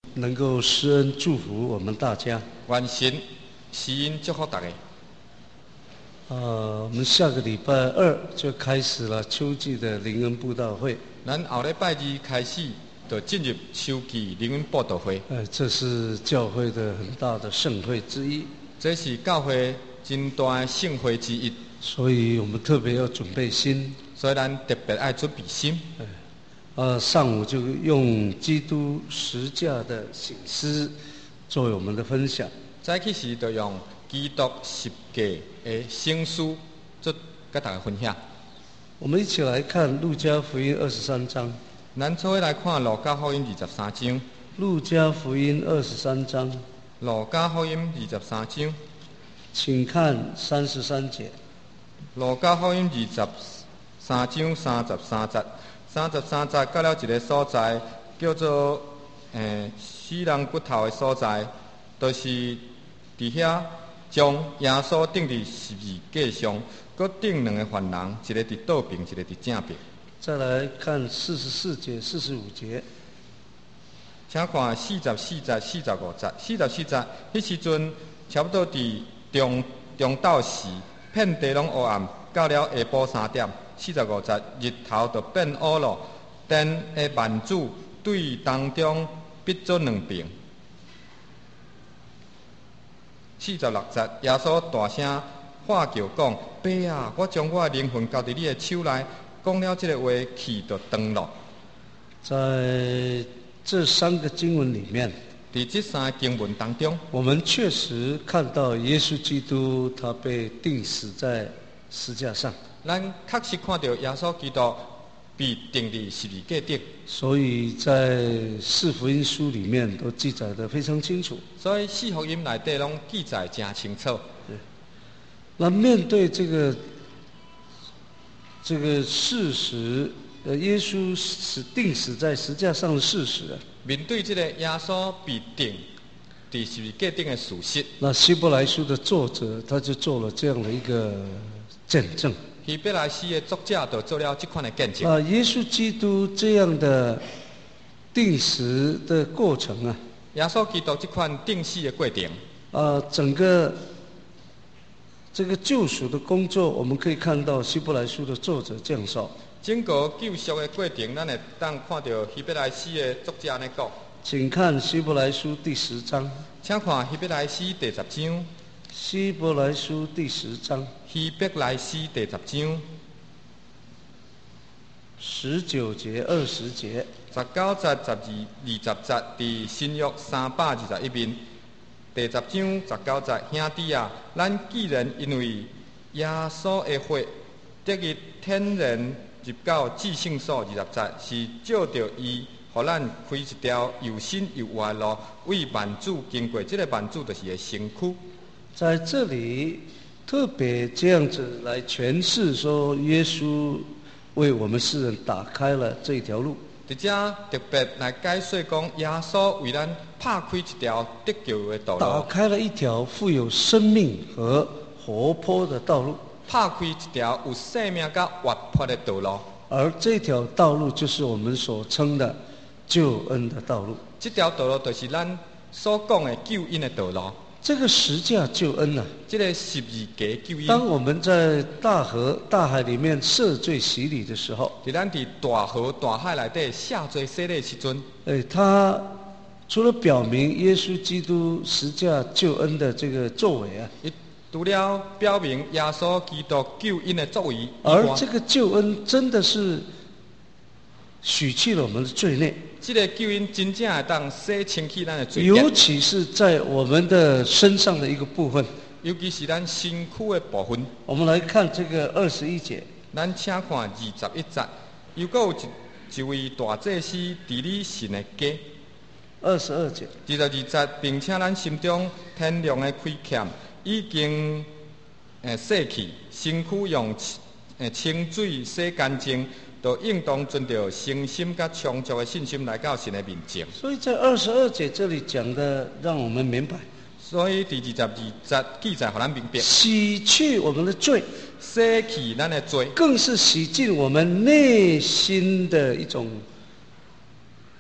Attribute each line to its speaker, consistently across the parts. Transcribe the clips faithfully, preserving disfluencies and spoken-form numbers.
Speaker 1: 能够施恩祝福我们大家。
Speaker 2: 愿神施恩祝福大家。
Speaker 1: 呃，我们下个礼拜二就开始了秋季的灵恩布道会。
Speaker 2: 咱后礼拜二开始就进入秋季灵恩布道会。
Speaker 1: 呃，这是教会的很大的盛会之一。
Speaker 2: 这是教会真大的盛会之一。
Speaker 1: 所以我们特别要准备心。
Speaker 2: 所以咱特别爱准备心。
Speaker 1: 呃，上午就用基督十架的醒思作为我们的分享。
Speaker 2: 早起时就用基督十架的醒思做跟大家分享。
Speaker 1: 我们一起来看路加福音二十三章。
Speaker 2: 咱初来看路加福音二十三章。
Speaker 1: 路加福音二十三章。
Speaker 2: 路加福音二十三章。
Speaker 1: 请看三十三节。
Speaker 2: 路加福音二十三章三十三节。三十三节到了一个所在，叫做诶死人骨头的所在，就是伫遐将耶稣钉伫十字架上，搁钉两个犯人，一个伫倒边，一个伫正边。
Speaker 1: 再来看四十四节、四十五节，
Speaker 2: 请看四十四节、四十五节。四十四节，迄时阵差不多伫中中昼时，遍地拢黑暗，到了下晡三点。四十五节，日头就变黑了，灯的幔子对当中闭做两边。四十六节，耶稣大声喊叫讲：“爸啊，我将我的灵魂交伫你的手内。”讲了这个话，气就断了。
Speaker 1: 在这三个经文里面，
Speaker 2: 在这三个经文当中，
Speaker 1: 我们确实看到耶稣基督他被钉死在十字架上。
Speaker 2: 咱确实看到耶稣基督被钉伫十字架顶，
Speaker 1: 所以在四福音书里面都记载得非常清楚。
Speaker 2: 所以四福音内底拢记载真清楚。
Speaker 1: 对。那面对这个这个事实，呃，耶稣死钉死在十字架上的事实啊，
Speaker 2: 面对这个耶稣被钉伫十字架顶的事实，
Speaker 1: 那希伯来书的作者他就做了这样的一个见证。
Speaker 2: 希伯来书的作者就做了这款的见证。
Speaker 1: 啊，耶稣基督这样的钉死的过程啊，
Speaker 2: 耶稣基督这款钉死的过程，
Speaker 1: 啊，整个这个救赎的工作，我们可以看到希伯来书的作者这样说。
Speaker 2: 整个救赎的过程，咱会当看到希伯来书的作者安尼讲。
Speaker 1: 请看希伯来书第十章。
Speaker 2: 请看希伯来书第十章。
Speaker 1: 希伯来书第十章。
Speaker 2: 希伯来书第十章。
Speaker 1: 十九节、二十节。
Speaker 2: 十九节、十二、二十节，伫新约三百二十一面。第十章十九节，兄弟啊，咱既然因为耶稣的血得以天然入到至圣所，二十节是照着伊，互咱开一条又新又活的路，为万主经过。这个万主就是个身躯。
Speaker 1: 在这里特别这样子来诠释说，耶稣为我们世人打开了这一条路。
Speaker 2: 在这特别来解说讲，耶稣为咱拍开一条得救的道路，
Speaker 1: 打开了一条富有生命和活泼的道路，
Speaker 2: 拍开一条有生命甲活泼的道路。
Speaker 1: 而这条道路就是我们所称的救恩的道路。
Speaker 2: 这条道路就是咱所讲的救恩的道路。
Speaker 1: 这个十架救恩啊，
Speaker 2: 这个十字架救恩。
Speaker 1: 当我们在大河、大海里面涉罪洗礼的时候，
Speaker 2: 在咱伫大河、大海内底下罪洗礼的时阵，
Speaker 1: 哎，它除了表明耶稣基督十架救恩的这个作为啊，
Speaker 2: 除了表明耶稣基督救恩的作为，
Speaker 1: 而这个救恩真的是洗去了我们的罪孽。
Speaker 2: 这个救恩真正会当洗清去咱的罪孽，
Speaker 1: 尤其是在我们的身上的一个部分，
Speaker 2: 尤其是咱身躯的部分。
Speaker 1: 我们来看这个二十一节。
Speaker 2: 咱请看二十一节，又搁有一一位大祭司伫你神的家。
Speaker 1: 二十二节。
Speaker 2: 二十二节，并且咱心中天良的亏欠已经诶洗去，身躯用诶清水洗干净。就应当存着诚心甲充足的信心来到神的面前。
Speaker 1: 所以在二十二节这里讲的，让我们明白。
Speaker 2: 所以第二十二节记载，互咱明白，
Speaker 1: 洗去我们的罪，
Speaker 2: 洗去咱的罪，
Speaker 1: 更是洗净我们内心的一种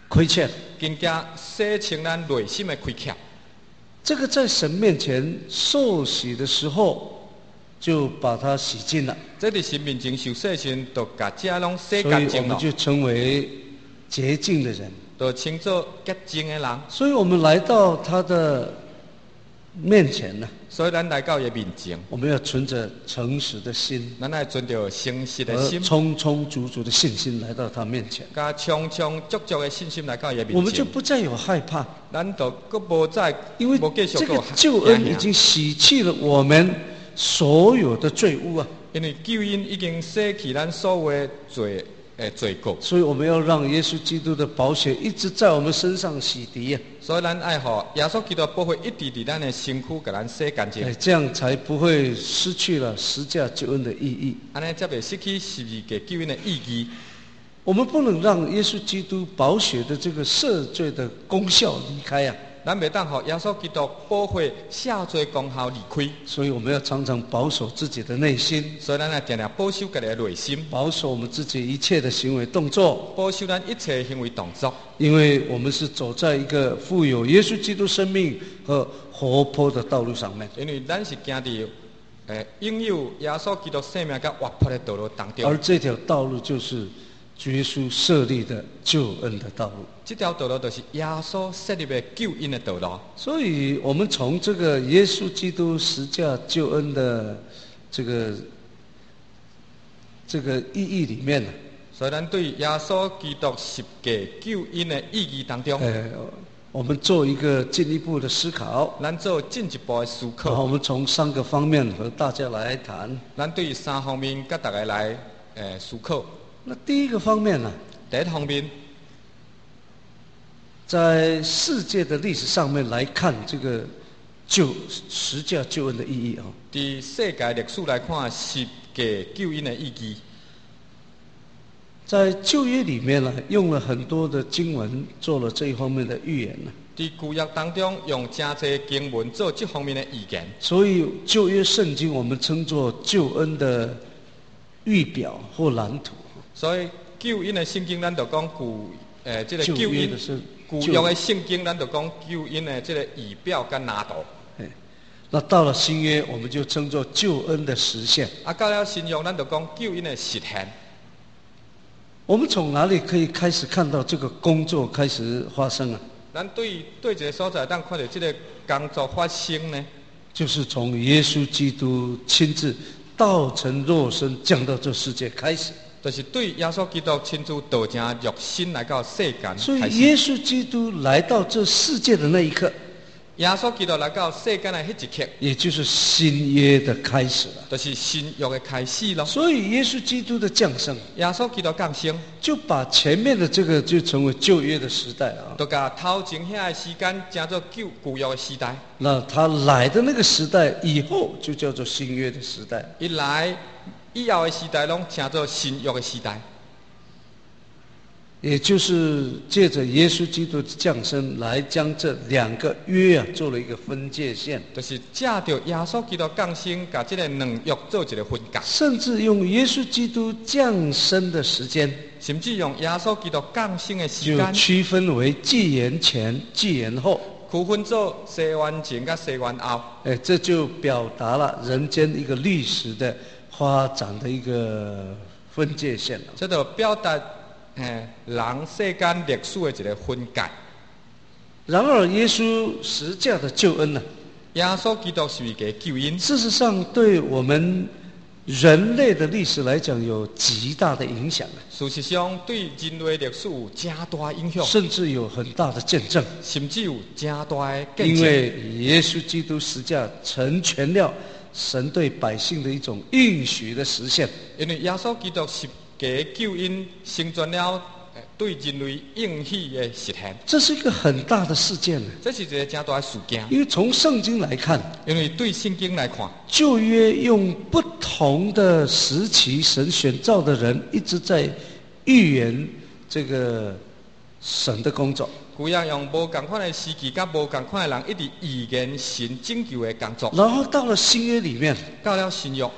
Speaker 1: 亏欠。
Speaker 2: 更加洗清咱内心的亏欠。
Speaker 1: 这个在神面前受洗的时候，就把它洗净了。
Speaker 2: 这伫神面前受洗时，就把这拢洗
Speaker 1: 所以我
Speaker 2: 干净了，
Speaker 1: 们就成为洁净的人。
Speaker 2: 就称作洁净的人。
Speaker 1: 所以我们来到他的面前呢，
Speaker 2: 所以咱来到伊面前，
Speaker 1: 我们要存着诚实的心，
Speaker 2: 咱爱存着诚实的
Speaker 1: 和
Speaker 2: 心，
Speaker 1: 充充足足的信心来到他面前，
Speaker 2: 加充充足足的信心来到伊面前。
Speaker 1: 我们就不再有害怕，
Speaker 2: 咱就佫无再，
Speaker 1: 因为
Speaker 2: 无继续
Speaker 1: 这个
Speaker 2: 佫
Speaker 1: 救恩已经洗去了我们所有的罪污啊！
Speaker 2: 因为救恩已经洗去咱所有的罪诶罪过，
Speaker 1: 所以我们要让耶稣基督的宝血一直在我们身上洗涤啊！
Speaker 2: 所以咱爱互耶稣基督保护一直伫咱的身躯，甲咱洗干净。
Speaker 1: 哎，这样才不会失去了十架救恩的意义。
Speaker 2: 安尼才袂失去十字架救恩的意义。
Speaker 1: 我们不能让耶稣基督宝血的这个赦罪的功效离开啊！
Speaker 2: 咱袂当互耶稣基督保护赦罪功效离开。
Speaker 1: 所以我们要常常保守自己的内心，
Speaker 2: 所以咱要定定保守家己的内心，
Speaker 1: 保守我们自己一切的行为动作，
Speaker 2: 保守咱一切行为动作。
Speaker 1: 因为我们是走在一个富有耶稣基督生命和活泼的道路上面，
Speaker 2: 因为咱是行伫诶拥有耶稣基督生命甲活泼的道路当中。
Speaker 1: 而这条道路就是主耶稣设立的救恩的道路。
Speaker 2: 这条道路就是耶稣设立的救恩的道路。
Speaker 1: 所以我们从这个耶稣基督十架救恩的这个这个意义里面呢，
Speaker 2: 所以咱对耶稣基督十架救恩的意义当中，
Speaker 1: 呃，我们做一个进一步的思考。
Speaker 2: 咱做进一步的思
Speaker 1: 然后
Speaker 2: 考。
Speaker 1: 我们从三个方面和大家来谈。
Speaker 2: 咱对三方面甲大家来诶思考。
Speaker 1: 那第一个方面呢，
Speaker 2: 第一方面，
Speaker 1: 在世界的历史上面来看这个救十架救恩的意义啊。
Speaker 2: 伫世界历史来看，十架救恩的意义。
Speaker 1: 在旧约里面呢，用了很多的经文做了这一方面的预言呢。
Speaker 2: 伫旧约当中，用真侪经文做这方面的预言。
Speaker 1: 所以旧约圣经我们称作救恩的预表或蓝图。
Speaker 2: 所以救恩的圣经，咱就讲旧诶，这个
Speaker 1: 旧
Speaker 2: 救恩
Speaker 1: 约的是
Speaker 2: 旧约的圣经，咱就讲救恩的这个仪表跟拿图。
Speaker 1: 哎，那到了新约，我们就称作救恩的实现。
Speaker 2: 啊，到了新约，咱就讲救恩的实现。
Speaker 1: 我们从哪里可以开始看到这个工作开始发生啊？
Speaker 2: 咱对对一个所在，咱看到这个工作发生呢，
Speaker 1: 就是从耶稣基督亲自道成肉身降到这世界开始。
Speaker 2: 就是对耶稣基督亲自道成肉身来到世间
Speaker 1: 所以
Speaker 2: 开始。
Speaker 1: 耶稣基督来到这世界的那一刻，
Speaker 2: 耶稣基督来到世间的迄一刻，
Speaker 1: 也就是新约的开始了。
Speaker 2: 就是新约的开始咯。
Speaker 1: 所以耶稣基督的降生，
Speaker 2: 耶稣基督降生，
Speaker 1: 就把前面的这个就成为旧约的时代啊。
Speaker 2: 就甲头前遐个时间称作旧旧约的时代。
Speaker 1: 那他来的那个时代以后，就叫做新约的时代。
Speaker 2: 一来以后的时代，拢称作新约的时代。
Speaker 1: 也就是借着耶稣基督的降生，来将这两个约啊做了一个分界线，
Speaker 2: 就是借着耶稣基督降生，把这个两约做一个分隔，
Speaker 1: 甚至用耶稣基督降生的时间，
Speaker 2: 甚至用耶稣基督降生的时
Speaker 1: 就
Speaker 2: 间，
Speaker 1: 区分为纪元前、纪元后。
Speaker 2: 区分做西元前甲西元后。
Speaker 1: 哎，这就表达了人间一个历史的发展的一个分界线了。
Speaker 2: 这就表达诶人世间历史的一个分界。
Speaker 1: 然而，耶稣十架的救恩呢、
Speaker 2: 耶稣基督是一个救恩，
Speaker 1: 事实上对我们人类的历史来讲有极大的影响，
Speaker 2: 事实上对人类历史有真大影响，
Speaker 1: 甚至有很大的见证。
Speaker 2: 甚至有真大的见证。
Speaker 1: 因为耶稣基督十架成全了神对百姓的一种应许的实现。
Speaker 2: 因为耶稣基督十架救恩成全了对人类应许的实现，
Speaker 1: 这是一个很大的事件呢。
Speaker 2: 这是一个真大的事件。
Speaker 1: 因为从圣经来看，
Speaker 2: 因为对圣经来看，
Speaker 1: 旧约用不同的时期神选召的人一直在预言这个神的工作。
Speaker 2: 旧约用无同款的时期，甲无同款的人一直预言神拯救的工作。
Speaker 1: 然后到了新约里面，
Speaker 2: 到了新约，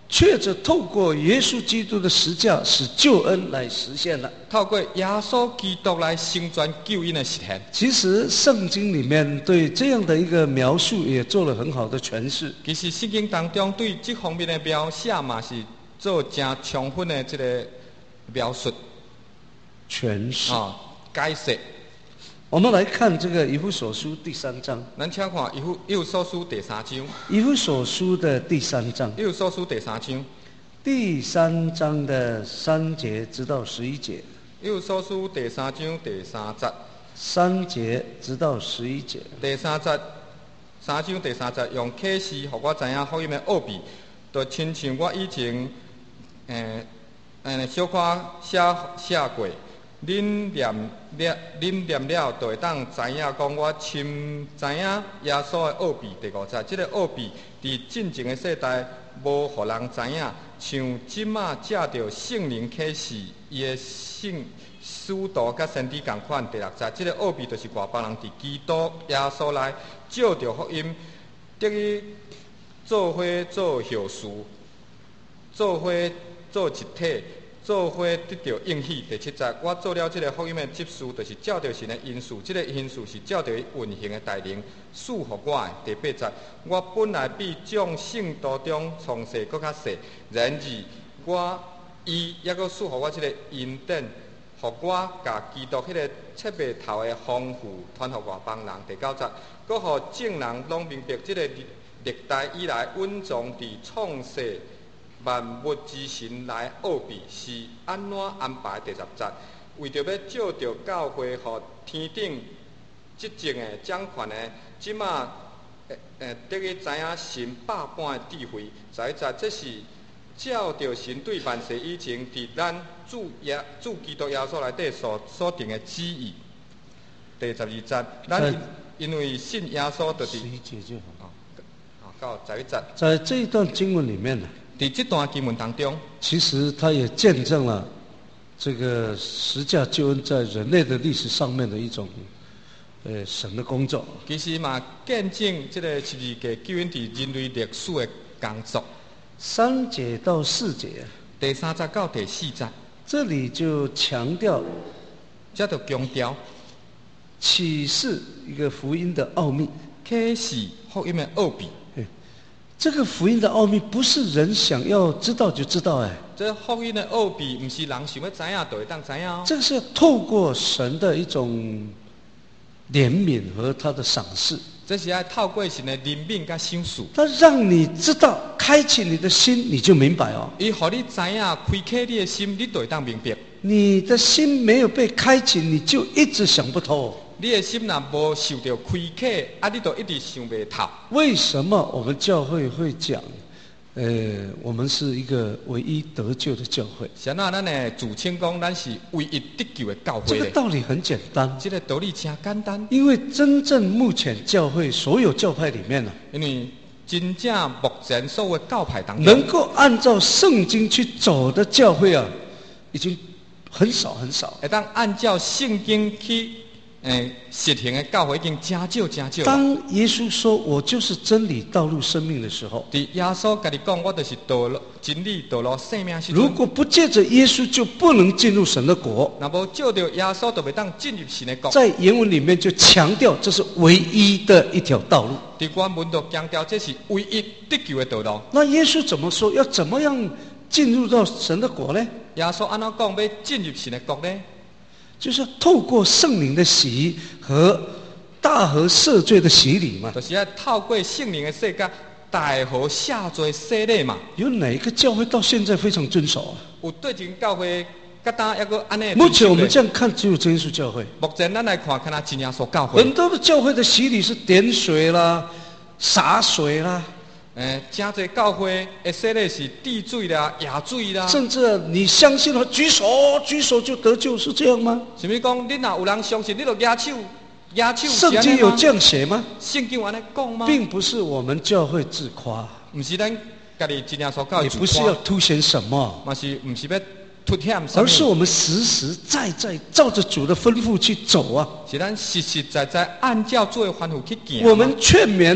Speaker 1: 确着透过耶稣基督的十架，使救恩来实现了。
Speaker 2: 透过耶稣基督来成全救恩的实现。
Speaker 1: 其实圣经里面对这样的一个描述也做了很好的诠释。
Speaker 2: 其实圣经当中对这方面的描写嘛是做真充分的这个描述、
Speaker 1: 诠释
Speaker 2: 啊、解释。
Speaker 1: 我们来看这个以弗所书第三章。
Speaker 2: 咱请看以弗以弗所书第三章。
Speaker 1: 以弗所书的第三章。
Speaker 2: 以弗所书第三章。
Speaker 1: 第三章的三节直到十一节。
Speaker 2: 以弗所书第三章第三节。
Speaker 1: 三节直到十一节。
Speaker 2: 第三节，三章第三节用启示，互我知影福音的奥秘，就亲像我以前，诶、呃，诶，小可写写过。恁念了，恁念了，就会当知影讲我深知影耶稣的奥秘。第五节，即、这个奥秘伫进前的世代无互人知影，像即马借着圣灵启示，伊的圣使徒甲先知共款。第六节，即、这个奥秘就是外邦人伫基督耶稣内照着福音，得以做伙做后事，做伙做一体。做伙得到应许。第七节，我做了这个福音的执事，就是照着神的因素，这个因素是照着运行的带领赐予我的。第八节，我本来比众圣徒中从小搁较细，然而我伊抑搁赐予我这个恩典，互我甲基督迄个切袂透的丰富传予外邦人。第九节，搁互众人拢明白这个历代以来稳重伫创世万物之神来奥秘是安怎安排。第十节，为着要照着教会，互天顶执政的掌权的，即马诶诶，得以知影神百般的智慧。十一节，这是照着神对万世以前伫咱主耶主基督耶稣内底所所定的旨意。第十二节，咱因为信耶稣，就是
Speaker 1: 十一节就好。
Speaker 2: 啊，到十一节，
Speaker 1: 在这一段经文里面呢，
Speaker 2: 在这段经文当中，
Speaker 1: 其实它也见证了这个十架救恩在人类的历史上面的一种，呃，神的工作。
Speaker 2: 其实嘛，见证这个十字架救恩伫人类历史的工作。
Speaker 1: 三节到四节，
Speaker 2: 第三节到第四节，
Speaker 1: 这里就强调，
Speaker 2: 这就强调
Speaker 1: 启示一个福音的奥秘，
Speaker 2: 启示福音的奥秘。
Speaker 1: 这个福音的奥秘不是人想要知道就知道，哎，
Speaker 2: 这福音的奥秘不是人想要知影就会当知影哦。
Speaker 1: 这个是要透过神的一种怜悯和他的赏识，
Speaker 2: 这是要透过神的怜悯甲赏赐，
Speaker 1: 他让你知道，开启你的心，你就明白哦。
Speaker 2: 伊互你知影，开启你的心，你就会当明白。
Speaker 1: 你的心没有被开启，你就一直想不透。
Speaker 2: 你的心若无受到开启，啊，你就一直想袂透。
Speaker 1: 为什么我们教会会讲，呃，我们是一个唯一得救的教会？
Speaker 2: 像那咱的自称讲，咱是唯一得救的教会
Speaker 1: 这个
Speaker 2: 咧。
Speaker 1: 道理很简单，
Speaker 2: 这个道理真简单。
Speaker 1: 因为真正目前教会所有教派里面呢、
Speaker 2: 因为真正目前所有的教派当中，
Speaker 1: 能够按照圣经去走的教会啊，已经很少很少。
Speaker 2: 会当按照圣经去诶实行的教会已经真少真少。
Speaker 1: 当耶稣说我就是真理、道路、生命的时候，
Speaker 2: 伫耶稣家己讲，我就是道路、真理、道路、生命时阵。
Speaker 1: 如果不借着耶稣，就不能进入神的国。
Speaker 2: 若无照着耶稣，就袂当进入神的国。
Speaker 1: 在原文里面就强调，这是唯一的一条道路。
Speaker 2: 伫原文就强调，这是唯一得救的道路。
Speaker 1: 那耶稣怎么说？要怎么样进入到神的国呢？
Speaker 2: 耶稣安怎讲要进入神的国呢？
Speaker 1: 就是透过圣灵的洗和大河赦罪的洗礼嘛。
Speaker 2: 就是要透过圣灵的洗甲大河下罪洗礼嘛。
Speaker 1: 有哪一个教会到现在非常遵守啊？
Speaker 2: 有对前教会，甲当抑个安尼。
Speaker 1: 目前我们这样看，只有真耶稣教会。
Speaker 2: 目前咱来看，看那真耶稣教会。
Speaker 1: 很多的教会的洗礼是点水啦、洒水啦。
Speaker 2: 诶，真侪教会会洗礼是滴水啦、压水啦。
Speaker 1: 甚至你相信了，举手举手就得救，是这样吗？
Speaker 2: 什么讲？你若有人相信，你就压手，压手。
Speaker 1: 圣经有这样写吗？
Speaker 2: 圣经有安尼讲吗？
Speaker 1: 并不是我们教会自夸，
Speaker 2: 不是咱家己真耶稣教会
Speaker 1: 也不是要凸显什么，
Speaker 2: 嘛是不是要凸显什么？
Speaker 1: 而是我们实实在在照着主的吩咐去走啊。
Speaker 2: 是咱实实在在按照主的吩咐去行。
Speaker 1: 我们劝勉、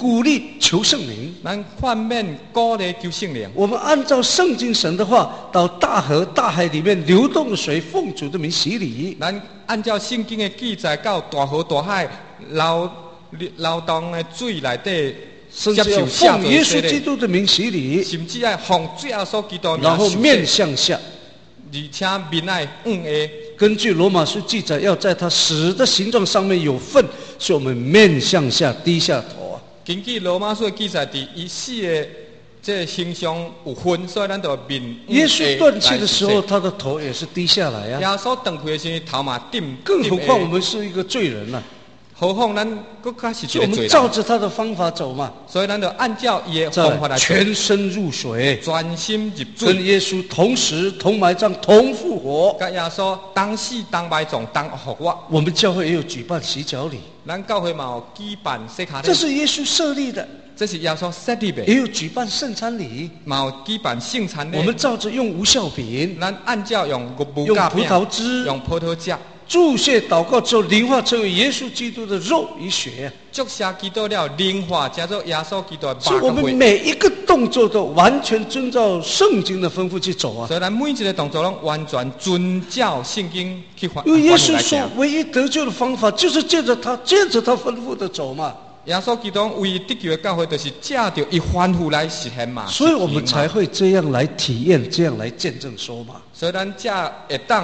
Speaker 1: 鼓励求圣灵。
Speaker 2: 咱反面鼓励求圣灵。
Speaker 1: 我们按照圣经神的话，到大河大海里面流动的水，奉主的名洗礼。
Speaker 2: 咱按照圣经的记载，到大河大海流流动的水内底。
Speaker 1: 甚至要奉耶稣基督的名洗礼，
Speaker 2: 甚至要奉主耶稣基督的名，
Speaker 1: 然后面向下，
Speaker 2: 而且面爱嗯诶。
Speaker 1: 根据罗马书记载，要在他死的形状上面有份，所以我们面向下低下头啊。
Speaker 2: 根据罗马书的记载，伫伊死的这形象有份，所以咱就面。
Speaker 1: 耶稣断气的时候，他的头也是低下来啊。
Speaker 2: 耶稣断气的时候，头嘛顶。
Speaker 1: 更何况我们是一个罪人啊。
Speaker 2: 何况咱更加是一个罪人。
Speaker 1: 我们照着他的方法走嘛，
Speaker 2: 所以咱就按照伊的方法来走。
Speaker 1: 全身入水，
Speaker 2: 专心入水，
Speaker 1: 跟耶稣同死、同埋葬、同复活。
Speaker 2: 跟耶稣当死、当埋葬、当复活。
Speaker 1: 我们教会也有举办洗脚礼，
Speaker 2: 咱教会嘛有举办洗脚礼，
Speaker 1: 这是耶稣设立的。
Speaker 2: 这是耶稣设立的。
Speaker 1: 也有举办圣餐礼，
Speaker 2: 嘛有举办圣餐礼。
Speaker 1: 我们照着用无酵饼，
Speaker 2: 咱按照用无
Speaker 1: 用葡萄汁，
Speaker 2: 用葡萄汁。
Speaker 1: 注谢祷告之后，灵化成为耶稣基督的肉与血。
Speaker 2: 注谢基督了，灵化叫做耶稣基督的肉。
Speaker 1: 所以我们每一个动作都完全遵照圣经的吩咐去走啊。
Speaker 2: 所以咱每一个动作拢完全遵照圣经去发。
Speaker 1: 因为耶稣说，唯一得救的方法就是借着他，借着他吩咐的走嘛。
Speaker 2: 耶稣基督唯一得救的教会，就是借着伊吩咐来实现嘛。
Speaker 1: 所以我们才会这样来体验，这样来见证说嘛。
Speaker 2: 所以咱才会当。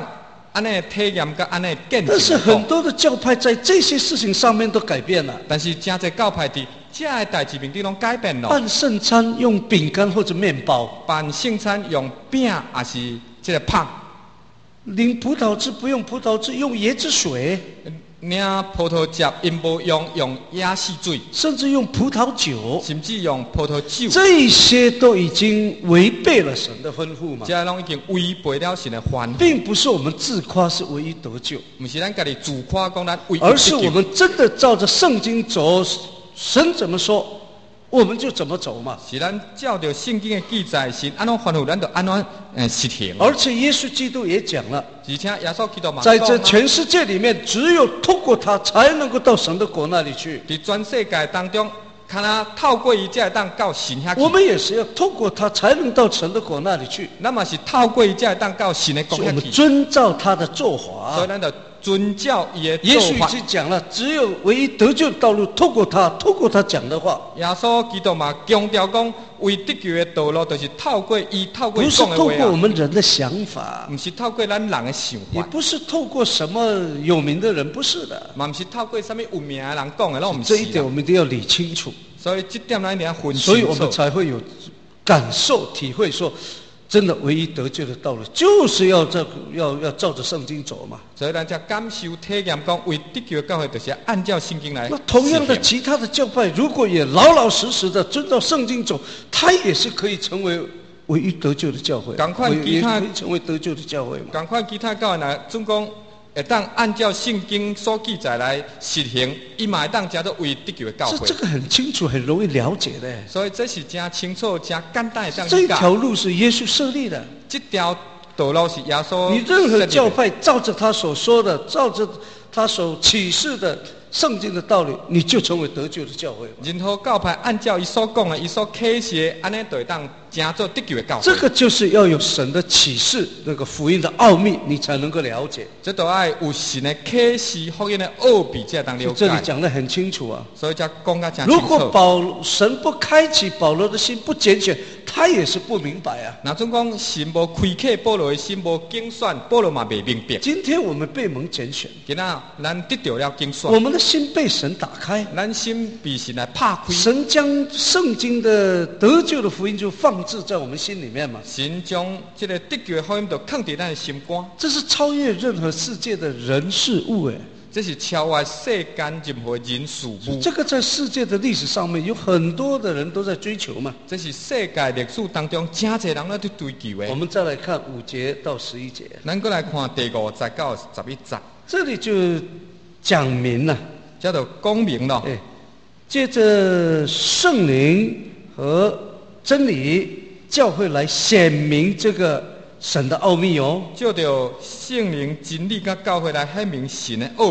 Speaker 1: 但是很多的教派在这些事情上面都改变了。
Speaker 2: 但是真侪教派伫这个代志面顶拢改变了。
Speaker 1: 办圣餐用饼干或者面包，
Speaker 2: 办圣餐用饼还是这个胖。
Speaker 1: 领葡萄汁不用葡萄汁，用椰子水。
Speaker 2: 领葡萄汁因无用用椰子水，
Speaker 1: 甚至用葡萄酒，
Speaker 2: 甚至用葡萄酒，
Speaker 1: 这些都已经违背了神的吩咐嘛。
Speaker 2: 这拢已经违背了神的吩咐，
Speaker 1: 并不是我们自夸是唯一得救，
Speaker 2: 不是咱家己自夸讲咱唯一得救，
Speaker 1: 而是我们真的照着圣经走，神怎么说，我们就怎么走嘛。
Speaker 2: 是咱照着圣经的记载，神安怎吩咐，咱就安怎呃实行。
Speaker 1: 而且耶稣基督也讲了，
Speaker 2: 而且耶稣基督嘛，
Speaker 1: 在这全世界里面，只有透过他，才能够到神的国那里去。
Speaker 2: 在全世界当中，看他透过伊才会当到神遐去。
Speaker 1: 我们也是要透过他，才能到神的国那里去。
Speaker 2: 那么是透过伊才会当到神的国遐去。
Speaker 1: 我们遵照他的做法，
Speaker 2: 所以咱就遵照伊的做法。
Speaker 1: 耶稣已经讲了，只有唯一得救的道路，透过他，透过他讲的话。
Speaker 2: 耶稣基督嘛强调讲，唯得救的道路，就是透过伊，透过伊讲的话。
Speaker 1: 不是透过我们人的想法，
Speaker 2: 不是透过咱人的想法，
Speaker 1: 也不是透过什么有名的人，不是的。
Speaker 2: 嘛，不是透过什么有名的人讲的，那我们
Speaker 1: 这一点我们一定要理清楚。
Speaker 2: 所以这点咱一定要分清楚。
Speaker 1: 所以我们才会有感受、体会说。真的，唯一得救的道路就是要这要要照着圣经走嘛。
Speaker 2: 所以大家感受体验讲，唯得救的教会就是按照圣经来。
Speaker 1: 那同样的，其他的教派如果也老老实实的遵照圣经走，它也是可以成为唯一得救的教会。
Speaker 2: 赶快其他
Speaker 1: 可以成为得救的教会嘛。
Speaker 2: 赶快其他教会呢，总共会当按照圣经所记载来实行，伊嘛会当叫做唯一得救的教会。
Speaker 1: 这这个很清楚，很容易了解的。
Speaker 2: 所以这是真清楚、真简单的这样。
Speaker 1: 这条路是耶稣设立的。
Speaker 2: 这条道路是耶稣。
Speaker 1: 你任何教派照着他所说的，照着他所启示的圣经的道理，你就成为得救的教会。
Speaker 2: 任何教派按照伊所讲的、伊所启示的，安尼就会当成做得救的教会。
Speaker 1: 这个就是要有神的启示，那个福音的奥秘，你才能够了解。
Speaker 2: 这都要有神的启示，福音的奥秘，才当了解。
Speaker 1: 这里讲得很清楚啊。
Speaker 2: 所以才讲得真清楚。
Speaker 1: 如果保神不开启保罗的心，不拣选，他也是不明白啊。
Speaker 2: 那总讲神无开启保罗的心，无拣选保罗嘛未明白。
Speaker 1: 今天我们被蒙拣选，
Speaker 2: 今仔咱得到了拣选，
Speaker 1: 我们的心被神打开，
Speaker 2: 咱心被神来拍开。
Speaker 1: 神将圣经的得救的福音就放置在我们心里面嘛。
Speaker 2: 神将这个得救的福音就放在咱的心肝。
Speaker 1: 这是超越任何世界的人事物哎。
Speaker 2: 这是超越世间任何人事物。
Speaker 1: 这个在世界的历史上面有很多的人都在追求嘛。
Speaker 2: 这是世界历史当中真侪人在追求的。
Speaker 1: 我们再来看五节到十一节。
Speaker 2: 咱过来看第五节到十一节。
Speaker 1: 这里就讲明了，
Speaker 2: 叫做公明了。
Speaker 1: 哎，借着圣灵和真理，教会来显明这个神的奥秘哦。
Speaker 2: 就着圣灵真理甲教会来显明神的奥秘。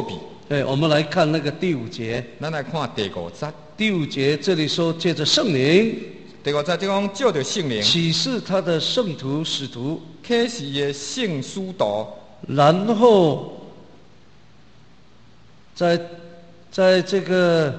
Speaker 1: 对，我们来看那个第五节。
Speaker 2: 咱来看第五节。
Speaker 1: 第五节这里说，借着圣灵，
Speaker 2: 第五节就讲照着圣灵
Speaker 1: 启示他的圣徒使徒，
Speaker 2: 启示的圣使徒，
Speaker 1: 然后在在这个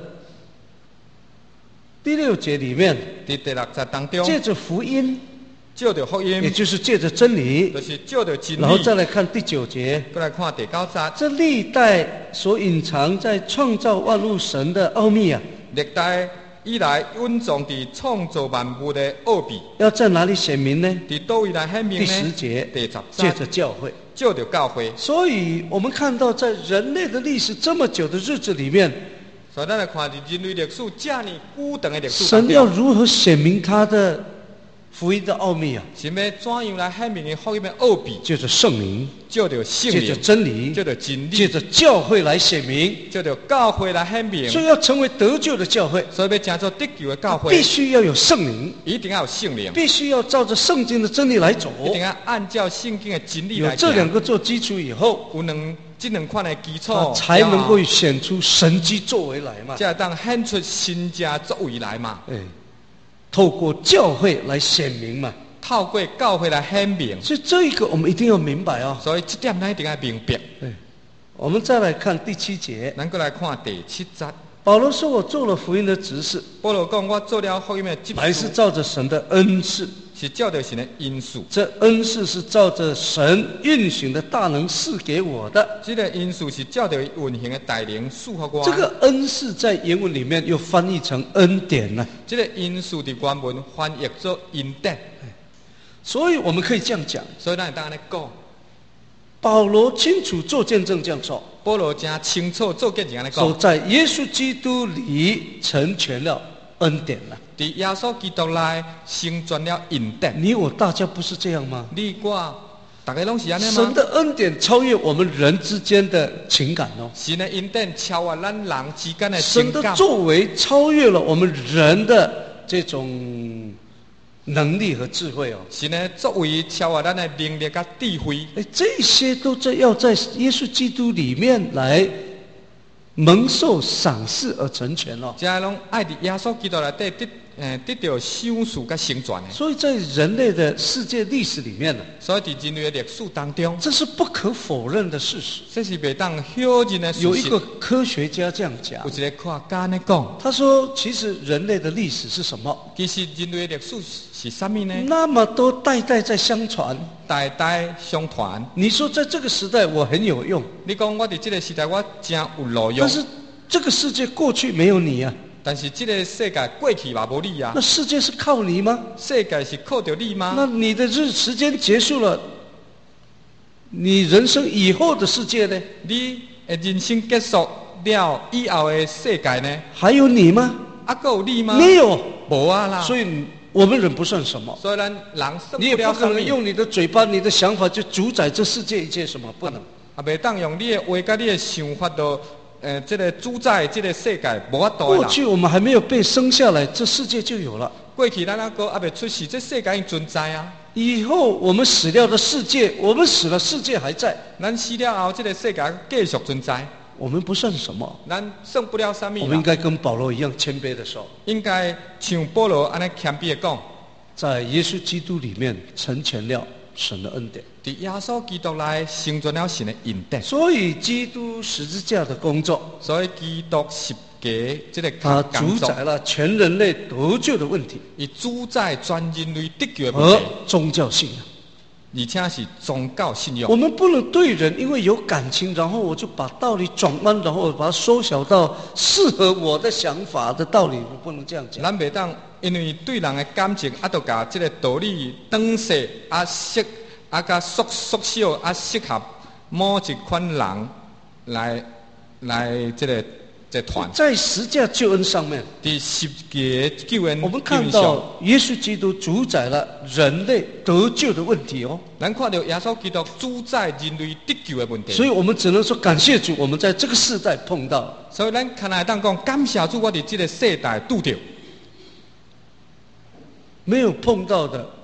Speaker 1: 第六节里面，
Speaker 2: 伫第六节当中，
Speaker 1: 借着福音，
Speaker 2: 照着福音，
Speaker 1: 也就是借着真理，
Speaker 2: 就是照着真理。
Speaker 1: 然后再来看第九节，
Speaker 2: 再来看第九节，
Speaker 1: 这历代所隐藏在创造万物神的奥秘啊，
Speaker 2: 历代以来蕴藏伫创造万物的奥秘，
Speaker 1: 要在哪里显明呢？
Speaker 2: 伫倒位来显明
Speaker 1: 第
Speaker 2: 呢？
Speaker 1: 十节，
Speaker 2: 第十
Speaker 1: 借
Speaker 2: 节，
Speaker 1: 着教会，
Speaker 2: 照着教会。
Speaker 1: 所以我们看到，在人类的历史这么久的日子里面，
Speaker 2: 所以咱来看伫人类历史这么久长的历史当
Speaker 1: 神要
Speaker 2: 中，
Speaker 1: 如何显明他的福音的奥秘啊？
Speaker 2: 神要怎样来显明的福音的奥秘？
Speaker 1: 借着圣灵，
Speaker 2: 照着圣
Speaker 1: 借着
Speaker 2: 灵，
Speaker 1: 真理，
Speaker 2: 照着真理，
Speaker 1: 借着教会来显明。
Speaker 2: 照着教会来显明。
Speaker 1: 所以要成为得救的教会，
Speaker 2: 所以要成做得救的教
Speaker 1: 必
Speaker 2: 会，
Speaker 1: 须要有圣灵，
Speaker 2: 一定要有圣灵，
Speaker 1: 必须要照着圣经的真理来走。
Speaker 2: 一定要按照圣经的真理
Speaker 1: 有
Speaker 2: 来
Speaker 1: 这两
Speaker 2: 行。
Speaker 1: 个做基础以后，
Speaker 2: 有两这两款的基
Speaker 1: 他
Speaker 2: 础，
Speaker 1: 才能够显出神迹作为来嘛。
Speaker 2: 才当显出神家作为来嘛。
Speaker 1: 哎，透过教会来显明嘛。
Speaker 2: 透过教会来显明，
Speaker 1: 所以这一个我们一定要明白哦。
Speaker 2: 所以这点咱一定要明白。
Speaker 1: 对，我们再来看第七节，
Speaker 2: 咱过来看第七节。
Speaker 1: 保罗说：“我做了福音的执事，
Speaker 2: 保罗讲，我做了福音的执
Speaker 1: 乃是
Speaker 2: 事，
Speaker 1: 照着神的恩赐。
Speaker 2: 是照着神的因素。
Speaker 1: 这恩赐是照着神运行的大能赐给我的。
Speaker 2: 这个因素是照着运行的大能赐予我。
Speaker 1: 这个恩赐在原文里面又翻译成恩典了。
Speaker 2: 这个因素的原文翻译做恩典，
Speaker 1: 所以我们可以这样讲：
Speaker 2: 所以咱会当安尼讲。
Speaker 1: 保罗清楚做见证这样说，
Speaker 2: 保罗真清楚做见证安尼
Speaker 1: 说
Speaker 2: 讲，
Speaker 1: 在耶稣基督里成全了恩典了。
Speaker 2: 伫耶稣基督内成全了恩典。
Speaker 1: 你我大家不是这样吗？
Speaker 2: 你我大家拢是安尼
Speaker 1: 神
Speaker 2: 吗？
Speaker 1: 的恩典超越我们人之间的情感哦，
Speaker 2: 神的恩典超越咱人之间的
Speaker 1: 神的
Speaker 2: 情感，
Speaker 1: 作为超越了我们人的这种能力和智慧哦。
Speaker 2: 神的作为超越咱的能力甲智慧，
Speaker 1: 哎，这些都在要在耶稣基督里面来蒙受赏赐而成全哦。
Speaker 2: 这拢爱伫耶稣基督内底得诶得到赏赐甲成全的。
Speaker 1: 所以在人类的世界历史里面呢，
Speaker 2: 所以伫人类的历史当中，
Speaker 1: 这是不可否认的事实。
Speaker 2: 这是袂当否认的事实。
Speaker 1: 有一个科学家这样讲
Speaker 2: 有，一个科学家安尼讲，
Speaker 1: 他说：“其实人类的历史是什么？
Speaker 2: 其实人类的历史是啥物呢？
Speaker 1: 那么多代代在相传。
Speaker 2: 代代相传。
Speaker 1: 你说在这个时代我很有用，
Speaker 2: 你讲我伫这个时代我真有路用
Speaker 1: 但，是这个世界过去没有你啊，
Speaker 2: 但是这个世界过去嘛无你啊
Speaker 1: 那，世界是靠你吗？
Speaker 2: 世界是靠着你吗？
Speaker 1: 那你的日时间结束了，你人生以后的世界呢？
Speaker 2: 你的人生结束了以后的世界呢？
Speaker 1: 还有你吗？
Speaker 2: 啊，还有你吗？
Speaker 1: 没有，
Speaker 2: 无啊啦。
Speaker 1: 所以我们人不算什么。
Speaker 2: 所以咱人算
Speaker 1: 你也
Speaker 2: 不了什么
Speaker 1: 不可能，用你的嘴巴、你的想法去主宰这世界一切什么，不能。
Speaker 2: 啊，袂当用你的话甲你的想法都，呃，这个主宰这个世界无法度的啦。
Speaker 1: 过去我们还没有被生下来，这世界就有了。
Speaker 2: 过去咱那个还袂出世，这世界已经存在啊。
Speaker 1: 以后我们死掉的世界，我们死了，世界还在，
Speaker 2: 咱死了后，这个世界继续存在，
Speaker 1: 我们不算什么。
Speaker 2: 咱算不了啥物啦。
Speaker 1: 我们应该跟保罗一样谦卑的说，
Speaker 2: 应该像保罗安尼谦卑的讲，
Speaker 1: 在耶稣基督里面成全了神的恩典。
Speaker 2: 伫耶稣基督内成全了神的恩典。
Speaker 1: 所以基督十字架的工作，
Speaker 2: 所以基督十架这个
Speaker 1: 它
Speaker 2: 工作，
Speaker 1: 主宰了全人类得救的问题
Speaker 2: 伊主宰全人类得救的
Speaker 1: 和
Speaker 2: 问题，
Speaker 1: 宗教信仰。
Speaker 2: 而且是宗教信仰
Speaker 1: 我。们不能对人因为有感情，然后我就把道理转弯，然后把它缩小到适合我的想法的道理，我不能这样讲。
Speaker 2: 咱袂当因为对人的感情，啊，就甲这个道理短细啊适啊甲缩缩小啊适合某一款人来来这个这团。
Speaker 1: 在十架救恩上面，
Speaker 2: 第十节救恩
Speaker 1: 我们看
Speaker 2: 救恩上，
Speaker 1: 到耶稣基督主宰了人类得救的问题哦，
Speaker 2: 咱看到耶稣基督主宰人类得救的问题。
Speaker 1: 所以我们只能说感谢主，我们在这个世代碰到了。
Speaker 2: 所以咱看来当讲感谢主，我伫这个世代拄着。
Speaker 1: 没有碰到的，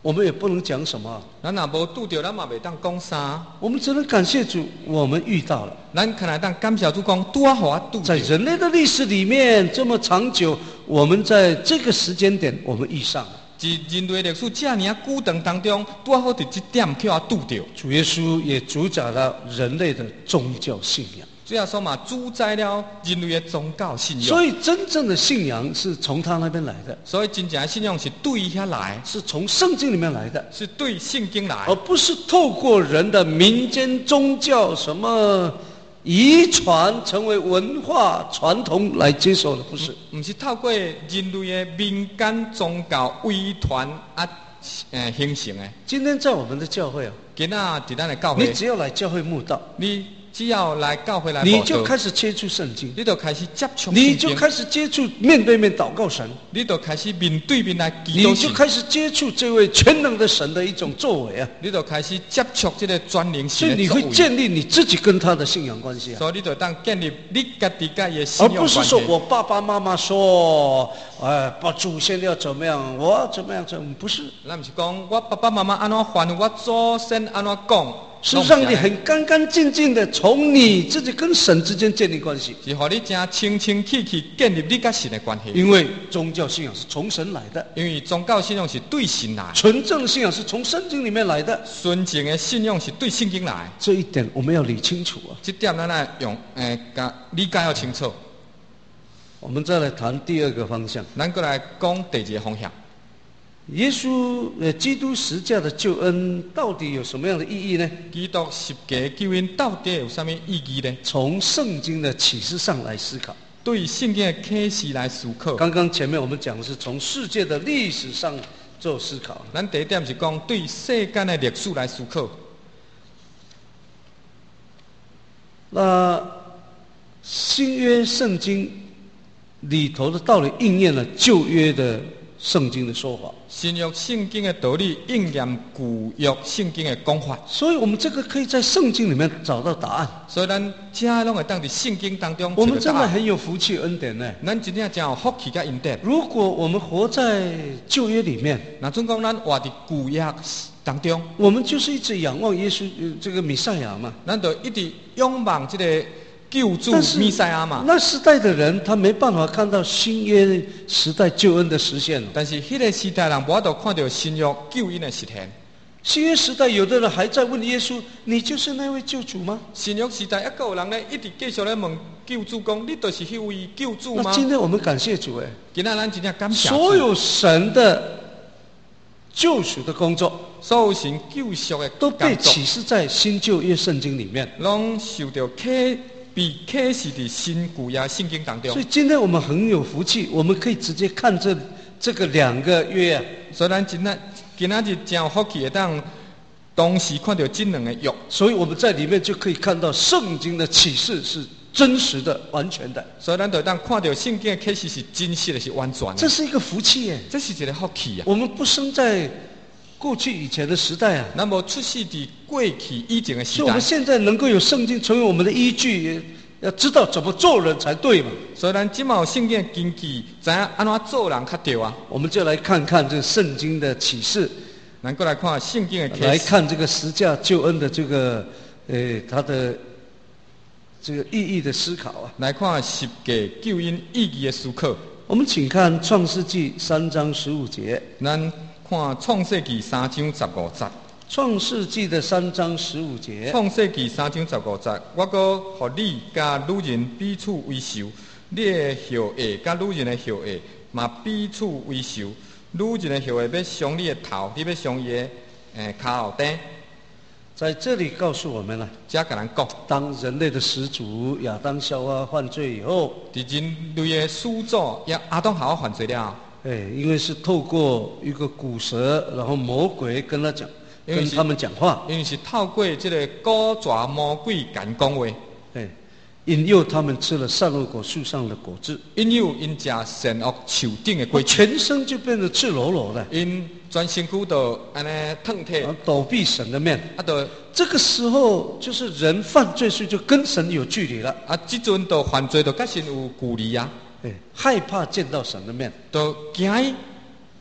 Speaker 1: 我们也不能讲什么。
Speaker 2: 咱若无拄着，咱嘛袂当讲啥。
Speaker 1: 我们只能感谢主，我们遇到了。
Speaker 2: 咱可能当感谢主讲，拄啊，互我拄
Speaker 1: 在
Speaker 2: 着。
Speaker 1: 人类的历史里面这么长久，我们在这个时间点我们遇上了。
Speaker 2: 在人类历史这尔啊久长当中，拄啊好伫这点去我拄着。
Speaker 1: 主耶稣也主宰了人类的宗教信仰。
Speaker 2: 主耶稣嘛主宰了人类的宗教信仰。
Speaker 1: 所以真正的信仰是从他那边来的，
Speaker 2: 所以真正的信仰是对遐来，
Speaker 1: 是从圣经里面来的，
Speaker 2: 是对圣经来，
Speaker 1: 而不是透过人的民间宗教什么遗传成为文化传统来接受的，不是。
Speaker 2: 不是透过人类的民间宗教遗传啊，呃形成的。
Speaker 1: 今天在我们的教会啊，
Speaker 2: 今仔伫咱的教会，
Speaker 1: 你只要来教会慕道，
Speaker 2: 你只要来教会来，
Speaker 1: 你就开始接触圣经，
Speaker 2: 你就开始接触圣经，
Speaker 1: 你就开始接触面对面祷告神，
Speaker 2: 你就开始面对面来祈
Speaker 1: 你
Speaker 2: 祷神，
Speaker 1: 就开始接触这位全能的神的一种作为啊，
Speaker 2: 你就开始接触这个专灵
Speaker 1: 所以你
Speaker 2: 神的作为，
Speaker 1: 会建立你自己跟他的信仰关系啊，
Speaker 2: 所以你就当建立你家己家的信
Speaker 1: 而不是
Speaker 2: 仰关系。
Speaker 1: 说我爸爸妈妈说，哎，把祖先要怎么样，我要怎么样怎么样，不是。
Speaker 2: 咱不是讲我爸爸妈妈安怎吩我祖先安怎讲，
Speaker 1: 是让你很干干净净的从你自己跟神之间建立关系，
Speaker 2: 是让你真清清气气建立你跟神的关系。
Speaker 1: 因为宗教信仰是从神来的，
Speaker 2: 因为宗教信仰是对神来，
Speaker 1: 纯正的信仰是从圣经里面来的，
Speaker 2: 纯正的信仰是对圣经来。
Speaker 1: 这一点我们要理清楚啊。
Speaker 2: 这点咱来用诶，甲理解要清楚。
Speaker 1: 我们再来谈第二个方向，
Speaker 2: 咱过来讲第二个方向。
Speaker 1: 耶稣呃，基督十架的救恩到底有什么样的意义呢？
Speaker 2: 基督十架救恩到底有什么意义呢？
Speaker 1: 从圣经的启示上来思考。
Speaker 2: 对圣经的启示来思考。
Speaker 1: 刚刚前面我们讲的是从世界的历史上做思考。
Speaker 2: 咱第一点是讲对世间的历史来思考。
Speaker 1: 那新约圣经里头的道理应验了旧约的圣经的说法，
Speaker 2: 新约圣经的道理应验旧约圣经的讲法，
Speaker 1: 所以我们这个可以在圣经里面找到答案。
Speaker 2: 所以咱这拢会当伫圣经当中
Speaker 1: 我们真的
Speaker 2: 找到答案。
Speaker 1: 很有福气恩典呢。
Speaker 2: 咱真正真有福气甲恩典。
Speaker 1: 如果我们活在旧约里面，
Speaker 2: 那总讲咱活伫旧约当中，
Speaker 1: 我们就是一直仰望耶稣、呃、这个弥赛亚嘛。
Speaker 2: 咱就一直仰望这个救主
Speaker 1: 但是
Speaker 2: 弥赛亚嘛。
Speaker 1: 那时代的人他没办法看到新约时代救恩的实现。
Speaker 2: 但是迄个时代人无法度看到新约救恩的实现。
Speaker 1: 新约时代有的人还在问耶稣：“你就是那位救主吗？”
Speaker 2: 新约时代，一个有人咧一直继续咧问救主讲：“你就是迄位救主吗？”
Speaker 1: 那今天我们感谢主哎，
Speaker 2: 今仔咱真正感谢主
Speaker 1: 所有神的救赎的工作，
Speaker 2: 所有神救赎的
Speaker 1: 都被
Speaker 2: 工作
Speaker 1: 启示在新旧约圣经里面。
Speaker 2: 拢受到启被启示伫新旧约圣经当中
Speaker 1: 所以。今天我们很有福气，我们可以直接看这这个两个约啊。
Speaker 2: 所以咱今仔今仔日真有福气，会当同时看到这两个约。
Speaker 1: 所以我们在里面就可以看到圣经的启示是真实的、完全的。
Speaker 2: 所以咱就当看到圣经的启示是真实的，是完全的。
Speaker 1: 这是一个福气耶！
Speaker 2: 这是一个福气啊！
Speaker 1: 我们不生在过去以前的时代啊，
Speaker 2: 咱无出世伫过去以前的时代
Speaker 1: 所以我们，现在能够有圣经成为我们的依据，也要知道怎么做人才对嘛。
Speaker 2: 所以咱即嘛有圣经的根据，知影安怎做人较对啊。
Speaker 1: 我们就来看看这个圣经的启示，
Speaker 2: 咱过来看圣经的启示，
Speaker 1: 来看这个十架救恩的这个呃它的这个意义的思考啊。
Speaker 2: 来看十架救恩意义的思考。
Speaker 1: 我们请看创世纪三章十五节。
Speaker 2: 咱看创世纪三章十五节。
Speaker 1: 创世纪的三章十五节。
Speaker 2: 创世纪三章十五节，我搁互你甲女人彼此为仇，你的后裔甲女人的后裔嘛彼此为仇。女人的后裔要伤你的头，你要伤伊的诶骹后顶。
Speaker 1: 在这里告诉我们了，
Speaker 2: 这甲咱讲，
Speaker 1: 当人类的始祖亚当夏娃犯罪以后，
Speaker 2: 伫人类的始祖亚亚当夏娃犯罪了，
Speaker 1: 哎，因为是透过一个古蛇，然后魔鬼跟他讲，跟他们讲话，
Speaker 2: 因为是透过这个古蛇魔鬼敢讲话，
Speaker 1: 哎，引诱他们吃了善恶果树上的果子，
Speaker 2: 引诱因食善恶树顶的果子，
Speaker 1: 全身就变得赤裸裸的，
Speaker 2: 因全身躯都安尼褪体，
Speaker 1: 然后躲避神的面。
Speaker 2: 啊，都
Speaker 1: 这个时候就是人犯罪时就跟神有距离了，
Speaker 2: 啊，即阵都犯罪，都甲神有距离啊，
Speaker 1: 哎，害怕见到神的面。
Speaker 2: 都惊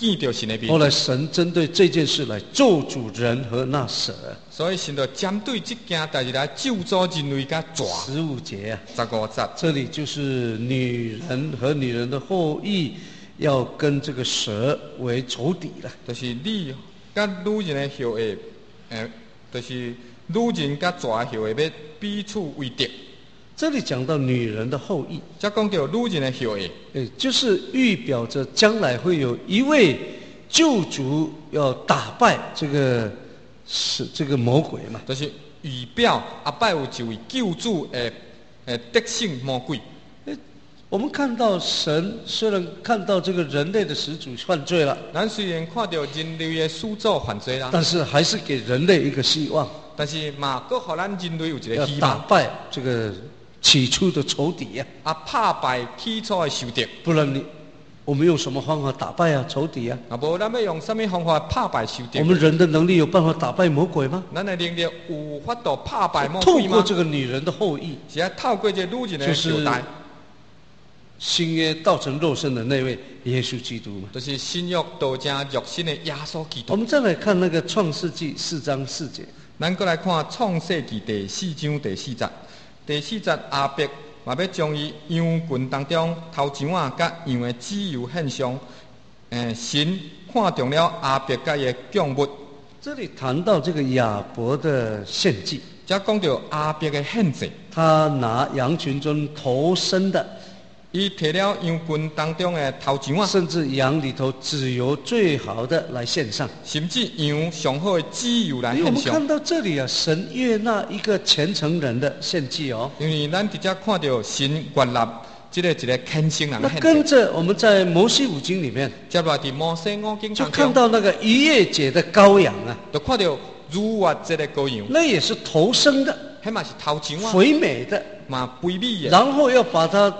Speaker 2: 见到神的面。
Speaker 1: 后来神针对这件事来咒诅人和那蛇。
Speaker 2: 所以神就针对这件代志来咒诅人类甲蛇。
Speaker 1: 十五节啊，
Speaker 2: 十五节，
Speaker 1: 这里就是女人和女人的后裔要跟这个蛇为仇敌了。
Speaker 2: 就是你甲女人的后裔，诶，就是女人甲蛇的后裔要彼此为敌。
Speaker 1: 这里讲到女人的后裔，
Speaker 2: 再讲到女人的后裔，
Speaker 1: 诶，就是预表着将来会有一位救主要打败这个是这个魔鬼嘛。
Speaker 2: 就是预表阿拜有一位救主诶诶得胜魔鬼。
Speaker 1: 我们看到神虽然看到这个人类的始祖犯罪了，
Speaker 2: 咱虽然看到人类的始祖犯罪啦，
Speaker 1: 但是还是给人类一个希望，
Speaker 2: 但是嘛，搁互咱人类有一个
Speaker 1: 要
Speaker 2: 希望，
Speaker 1: 打败这个起初的仇敌呀、
Speaker 2: 啊，打败起初的仇敌。
Speaker 1: 不然你我们用什么方法打败啊仇敌啊？
Speaker 2: 啊，无咱要用什么方法打败仇敌？
Speaker 1: 我们人的能力有办法打败魔鬼吗？
Speaker 2: 咱的能力有法度打败魔
Speaker 1: 透
Speaker 2: 鬼吗？
Speaker 1: 过这个女人的后裔，
Speaker 2: 是要透过这女人的
Speaker 1: 就是
Speaker 2: 后代，
Speaker 1: 新约道成肉身的那位耶稣基督嘛。
Speaker 2: 就是新约道成肉身的耶稣基督。
Speaker 1: 我们再来看那个创世纪四章四节，
Speaker 2: 咱过来看创世纪第四章第四节，第四节亚伯嘛要将伊羊群当中头上啊甲羊的脂油献上，诶，神看中了亚伯甲伊的供物，
Speaker 1: 这里谈到这个亚伯的献祭，
Speaker 2: 才讲到亚伯的献祭。
Speaker 1: 他拿羊群中头生的，
Speaker 2: 伊摕了羊群当中的头上啊，
Speaker 1: 甚至羊里头只有最好的来献上。
Speaker 2: 甚至羊上好的脂油来
Speaker 1: 因为我
Speaker 2: 献上。
Speaker 1: 们看到这里啊，神悦纳一个虔诚人的献祭哦。
Speaker 2: 因为咱直接看到神悦纳这个一个虔诚人
Speaker 1: 那
Speaker 2: 的献祭。
Speaker 1: 跟着我们在摩西五经里面，
Speaker 2: 接落伫摩西五经
Speaker 1: 就
Speaker 2: 当中，
Speaker 1: 看到那个逾越节的羔羊啊，
Speaker 2: 就看到如月这个羔羊，
Speaker 1: 那也是头生的、
Speaker 2: 迄嘛是头上啊，
Speaker 1: 肥美的，
Speaker 2: 嘛肥美的，
Speaker 1: 然后要把它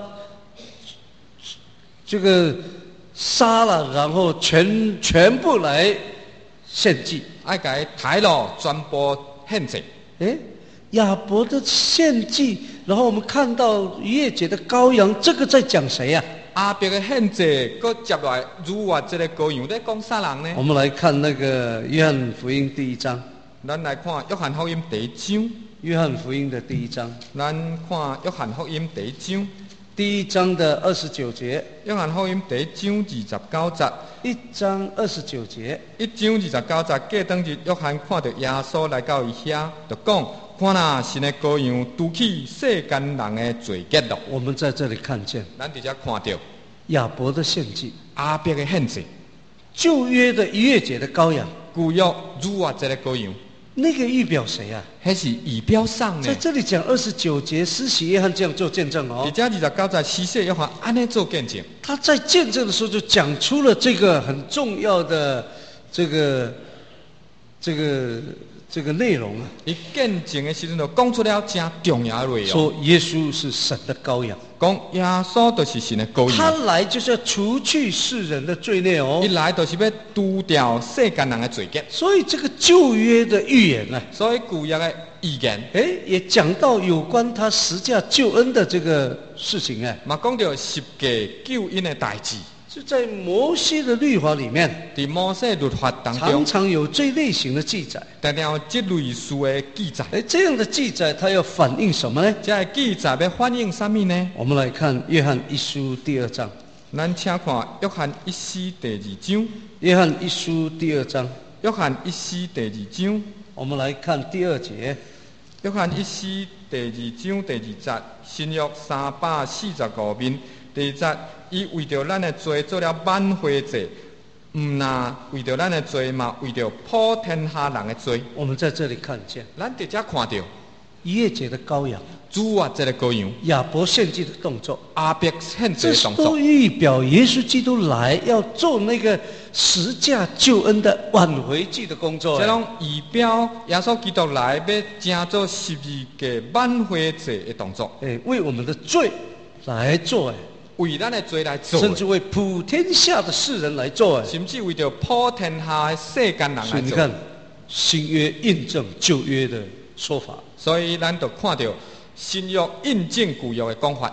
Speaker 1: 这个杀了，然后全全部来献祭。
Speaker 2: 爱甲伊抬落全部献祭。
Speaker 1: 哎，亚伯的献祭，然后我们看到逾越节的羔羊，这个在讲谁呀、啊？
Speaker 2: 亚伯的献祭，搁接落来如月这个羔羊，在讲啥人呢？
Speaker 1: 我们来看那个约翰福音第一章，
Speaker 2: 咱来看约翰福音第一章，
Speaker 1: 约翰福音的第一章，
Speaker 2: 咱看约翰福音第一章，
Speaker 1: 第一章的二十九节，
Speaker 2: 约翰福音第一章二十九节。
Speaker 1: 一章二十九节，
Speaker 2: 一章二十九节，过当日约翰看到耶稣来到伊遐，就讲：看哪，神的羔羊，除去世间人的罪孽了。
Speaker 1: 我们在这里看见
Speaker 2: 咱直接看到
Speaker 1: 亚伯的献祭，
Speaker 2: 亚伯的献祭，
Speaker 1: 旧约的逾越节的羔羊，
Speaker 2: 旧约如月这个羔羊，
Speaker 1: 那个预表谁啊？
Speaker 2: 迄是仪表上呢。
Speaker 1: 在这里讲二十九节，施洗约翰这样做见证哦
Speaker 2: 而。且二十九节，施洗约翰安尼做见证。
Speaker 1: 他在见证的时候就讲出了这个很重要的这个这个这个内容啊，
Speaker 2: 伊见证的时阵就讲出了真重要的内容，
Speaker 1: 说耶稣是神的羔羊，
Speaker 2: 讲耶稣就是神的羔
Speaker 1: 他
Speaker 2: 羊。
Speaker 1: 来就是要除去世人的罪孽哦
Speaker 2: 一。来就是要除掉世间人的罪孽，
Speaker 1: 所以这个旧约的预言呢、啊，
Speaker 2: 所以旧约的预言。
Speaker 1: 哎，也讲到有关他十架救恩的这个事情哎，
Speaker 2: 嘛讲到十架救恩的代志，
Speaker 1: 就在摩西的律法里面，
Speaker 2: 伫摩西律法当
Speaker 1: 常
Speaker 2: 中，
Speaker 1: 常有这类型的记载。
Speaker 2: 常常有这类事的记载。
Speaker 1: 哎，这样的记载它要反映什么呢？
Speaker 2: 这个记载要反映什么呢？
Speaker 1: 我们来看约翰一书第二章。
Speaker 2: 咱请看约翰一书第二章。
Speaker 1: 约翰一书第二章，
Speaker 2: 约翰一书第二章。
Speaker 1: 我们来看第二节。
Speaker 2: 约翰一书第二章第二节，新约三百四十五面。第二节，伊为着咱的罪做了挽回祭，毋那为着咱的罪嘛，为着普天下人的罪。
Speaker 1: 我们在这里看见
Speaker 2: 咱直接看到
Speaker 1: 逾越节的羔羊，
Speaker 2: 主啊，这个羔羊，
Speaker 1: 亚伯献祭的动作，
Speaker 2: 亚伯献祭
Speaker 1: 这是
Speaker 2: 的动作
Speaker 1: 都。预表耶稣基督来要做那个十架救恩的挽回祭的工作。
Speaker 2: 这种仪表耶稣基督来要正做十字架挽回祭的动作，
Speaker 1: 哎，为我们的罪来做哎，
Speaker 2: 为咱的罪来做，
Speaker 1: 甚至为普天下的世人来做哎。
Speaker 2: 甚至为着普天下的世间人来做。
Speaker 1: 所以你看，新约印证旧约的说法。
Speaker 2: 所以咱就看到新约印证旧约的讲法。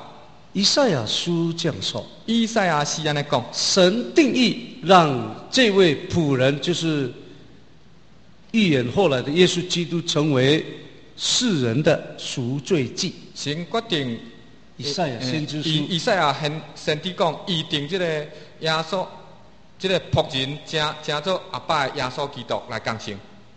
Speaker 1: 以赛亚书这样说：
Speaker 2: 以赛亚是安尼讲，
Speaker 1: 神定义让这位仆人，就是预言后来的耶稣基督，成为世人的赎罪祭。
Speaker 2: 神决定
Speaker 1: 以赛亚先知书，
Speaker 2: 以以赛亚先先知讲，预定这个耶稣，这个仆人正正做阿爸的耶稣基督来降生。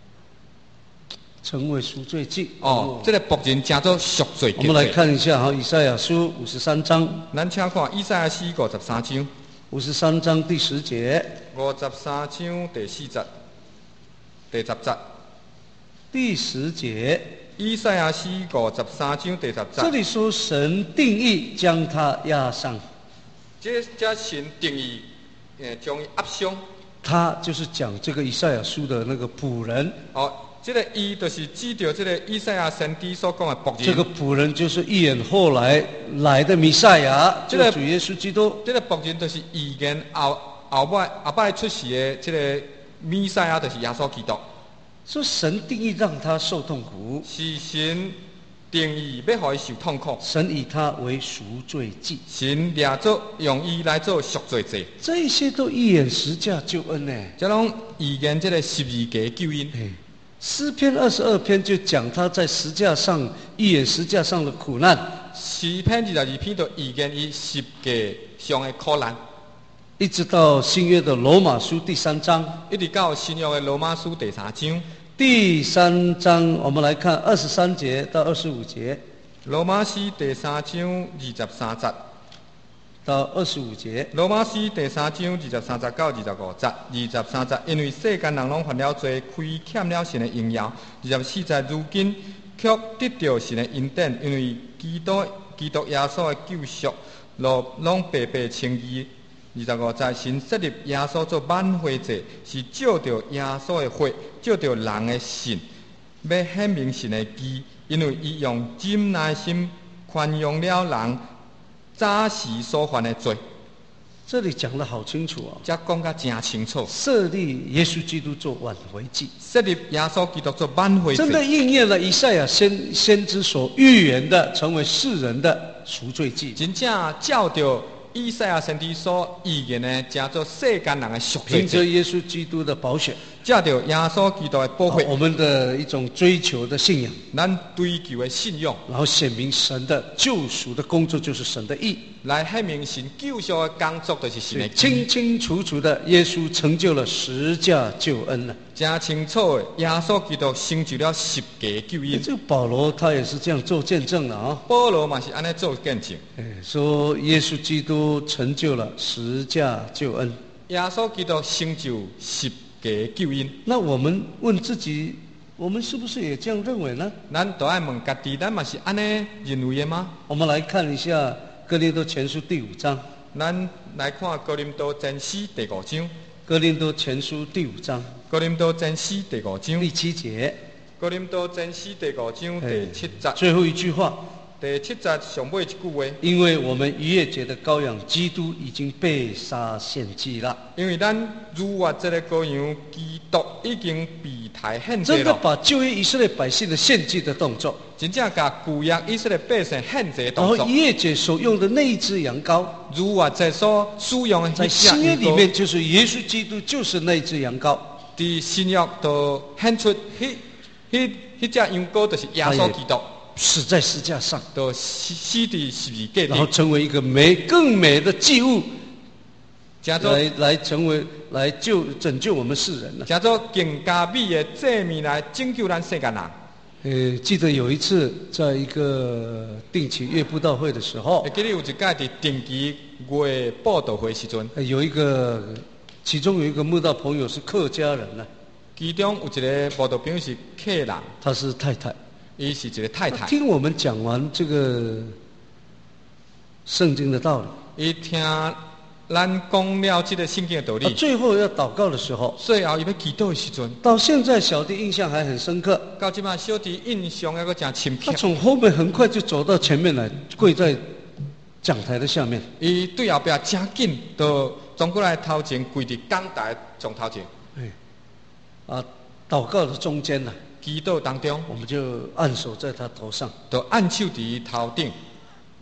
Speaker 1: 成为赎罪祭。
Speaker 2: 哦，这个仆人叫做赎罪祭。
Speaker 1: 我们来看一下哈，以赛亚书五十三章。
Speaker 2: 咱请看以赛亚书五十三章。
Speaker 1: 五十三章第十节。
Speaker 2: 五十三章第四节，第十节。
Speaker 1: 第十节。
Speaker 2: 以赛亚书五十三章第十节。
Speaker 1: 这里说神定义将他压伤。
Speaker 2: 这这神定义，呃，将伊压伤。
Speaker 1: 他就是讲这个以赛亚书的那个仆人。
Speaker 2: 哦。这个伊就是指着这个以赛亚先知所讲的仆人。
Speaker 1: 这个仆人就是预言后来来的弥赛亚，这个主耶稣基督。
Speaker 2: 这个仆人就是预言后后摆后摆出世的这个弥赛亚，就是耶稣基督。
Speaker 1: 说神定义让他受痛苦，
Speaker 2: 是神定义要让伊受痛苦。
Speaker 1: 神以他为赎罪祭，
Speaker 2: 神掠做用伊来做赎罪祭。
Speaker 1: 这些都预言十架救恩呢。
Speaker 2: 这拢预言这个十字架救恩。
Speaker 1: 诗篇二十二篇就讲他在十架上预言十架上的苦难。
Speaker 2: 诗篇二十二篇就预言伊十架上的苦难，
Speaker 1: 一直到新约的罗马书第三章，
Speaker 2: 一直到新约的罗马书第三章。
Speaker 1: 第三章我们来看二十三节到二十五节。
Speaker 2: 罗马书第三章二十三节
Speaker 1: 到二十五节。
Speaker 2: 罗马书第三章二十三节到二十五节。二十三节，因为世间人拢犯了罪，亏欠了神的荣耀。二十四节，如今却得到神的恩典，因为基督基督耶稣的救赎，拢拢白白称义。二十五节，神设立耶稣做挽回祭，是照着耶稣的血，照着人的信，要显明神的义，因为伊用真耐心宽容了人早时所犯的罪。
Speaker 1: 这里讲得好清楚哦，
Speaker 2: 这讲得真清楚。
Speaker 1: 设立耶稣基督做挽回祭，
Speaker 2: 设立耶稣基督做挽回祭，
Speaker 1: 真的应验了以赛亚先先知所预言的，成为世人的赎罪祭。
Speaker 2: 真正照着以赛亚先知所预言的，叫做世间人的赎罪
Speaker 1: 凭着
Speaker 2: 祭。
Speaker 1: 耶稣基督的宝血，
Speaker 2: 照着耶稣基督的宝血，
Speaker 1: 我们的一种追求的信仰，
Speaker 2: 咱追求的信仰，
Speaker 1: 然后显明神的救赎的工作就是神的义，
Speaker 2: 来显明神救赎的工作就是神的义。
Speaker 1: 清清楚楚的耶稣成就了十架救恩了。
Speaker 2: 真清楚的，耶稣基督成就了十架救恩。
Speaker 1: 这个保罗他也是这样做见证的啊。
Speaker 2: 保罗嘛是安尼做见证，
Speaker 1: 说耶稣基督成就了十架救恩。
Speaker 2: 耶稣基督成就十架救恩。
Speaker 1: 那我们问自己，我们是不是也这样认为呢？
Speaker 2: 咱都爱问家己，咱嘛是安尼认为的吗？
Speaker 1: 我们来看一下哥林多前书第五章。
Speaker 2: 咱来看哥林多前书第五章。
Speaker 1: 哥林多前书第五章。
Speaker 2: 哥林多前书第五章
Speaker 1: 第七节。
Speaker 2: 哥林多前书第五章第七节。
Speaker 1: 最后一句话。
Speaker 2: 第七节上尾一句话。
Speaker 1: 因为我们逾越节的羔羊基督已经被杀献祭了。
Speaker 2: 因为咱逾越这个羔羊基督已经被抬献祭了。
Speaker 1: 真的把旧约以色列百姓的献祭的动作，
Speaker 2: 真正把旧约以色列百姓献祭的动作。
Speaker 1: 然后逾越节所用的那一只羊羔，
Speaker 2: 逾越节所使用的
Speaker 1: 在新约里面就是耶稣基督，就是那一只羊羔。
Speaker 2: 在新约都显出迄迄迄只羊羔就是耶稣基督。
Speaker 1: 死在十架上，
Speaker 2: 都死死在十字架，
Speaker 1: 然后成为一个美更美的祭物，
Speaker 2: 来
Speaker 1: 来成为来救拯救我们世人了。
Speaker 2: 叫做更加美的祭物来拯救咱世间人。
Speaker 1: 呃，记得有一次在一个定期月布道会的时候，
Speaker 2: 会记得有一届在定期月布道会时阵，
Speaker 1: 有一个其中有一个慕道朋友是客家人呢，
Speaker 2: 其中有一个慕道朋友是客人，
Speaker 1: 他是太太。
Speaker 2: 伊是一个太太。
Speaker 1: 听我们讲完这个圣经的道理，
Speaker 2: 伊听咱讲了这个圣经的道理。
Speaker 1: 最后要祷告的时候，
Speaker 2: 最后伊要祈祷的时阵，
Speaker 1: 到现在小弟印象还很深刻。
Speaker 2: 到即摆小弟印象还阁真深刻。
Speaker 1: 他从后面很快就走到前面来，跪在讲台的下面。
Speaker 2: 伊对后边真紧，就转过来头前跪伫讲台从头前。
Speaker 1: 哎，啊，祷告的中间呢？
Speaker 2: 祈祷当中，
Speaker 1: 我们就按手在他头上，
Speaker 2: 就按手伫头顶。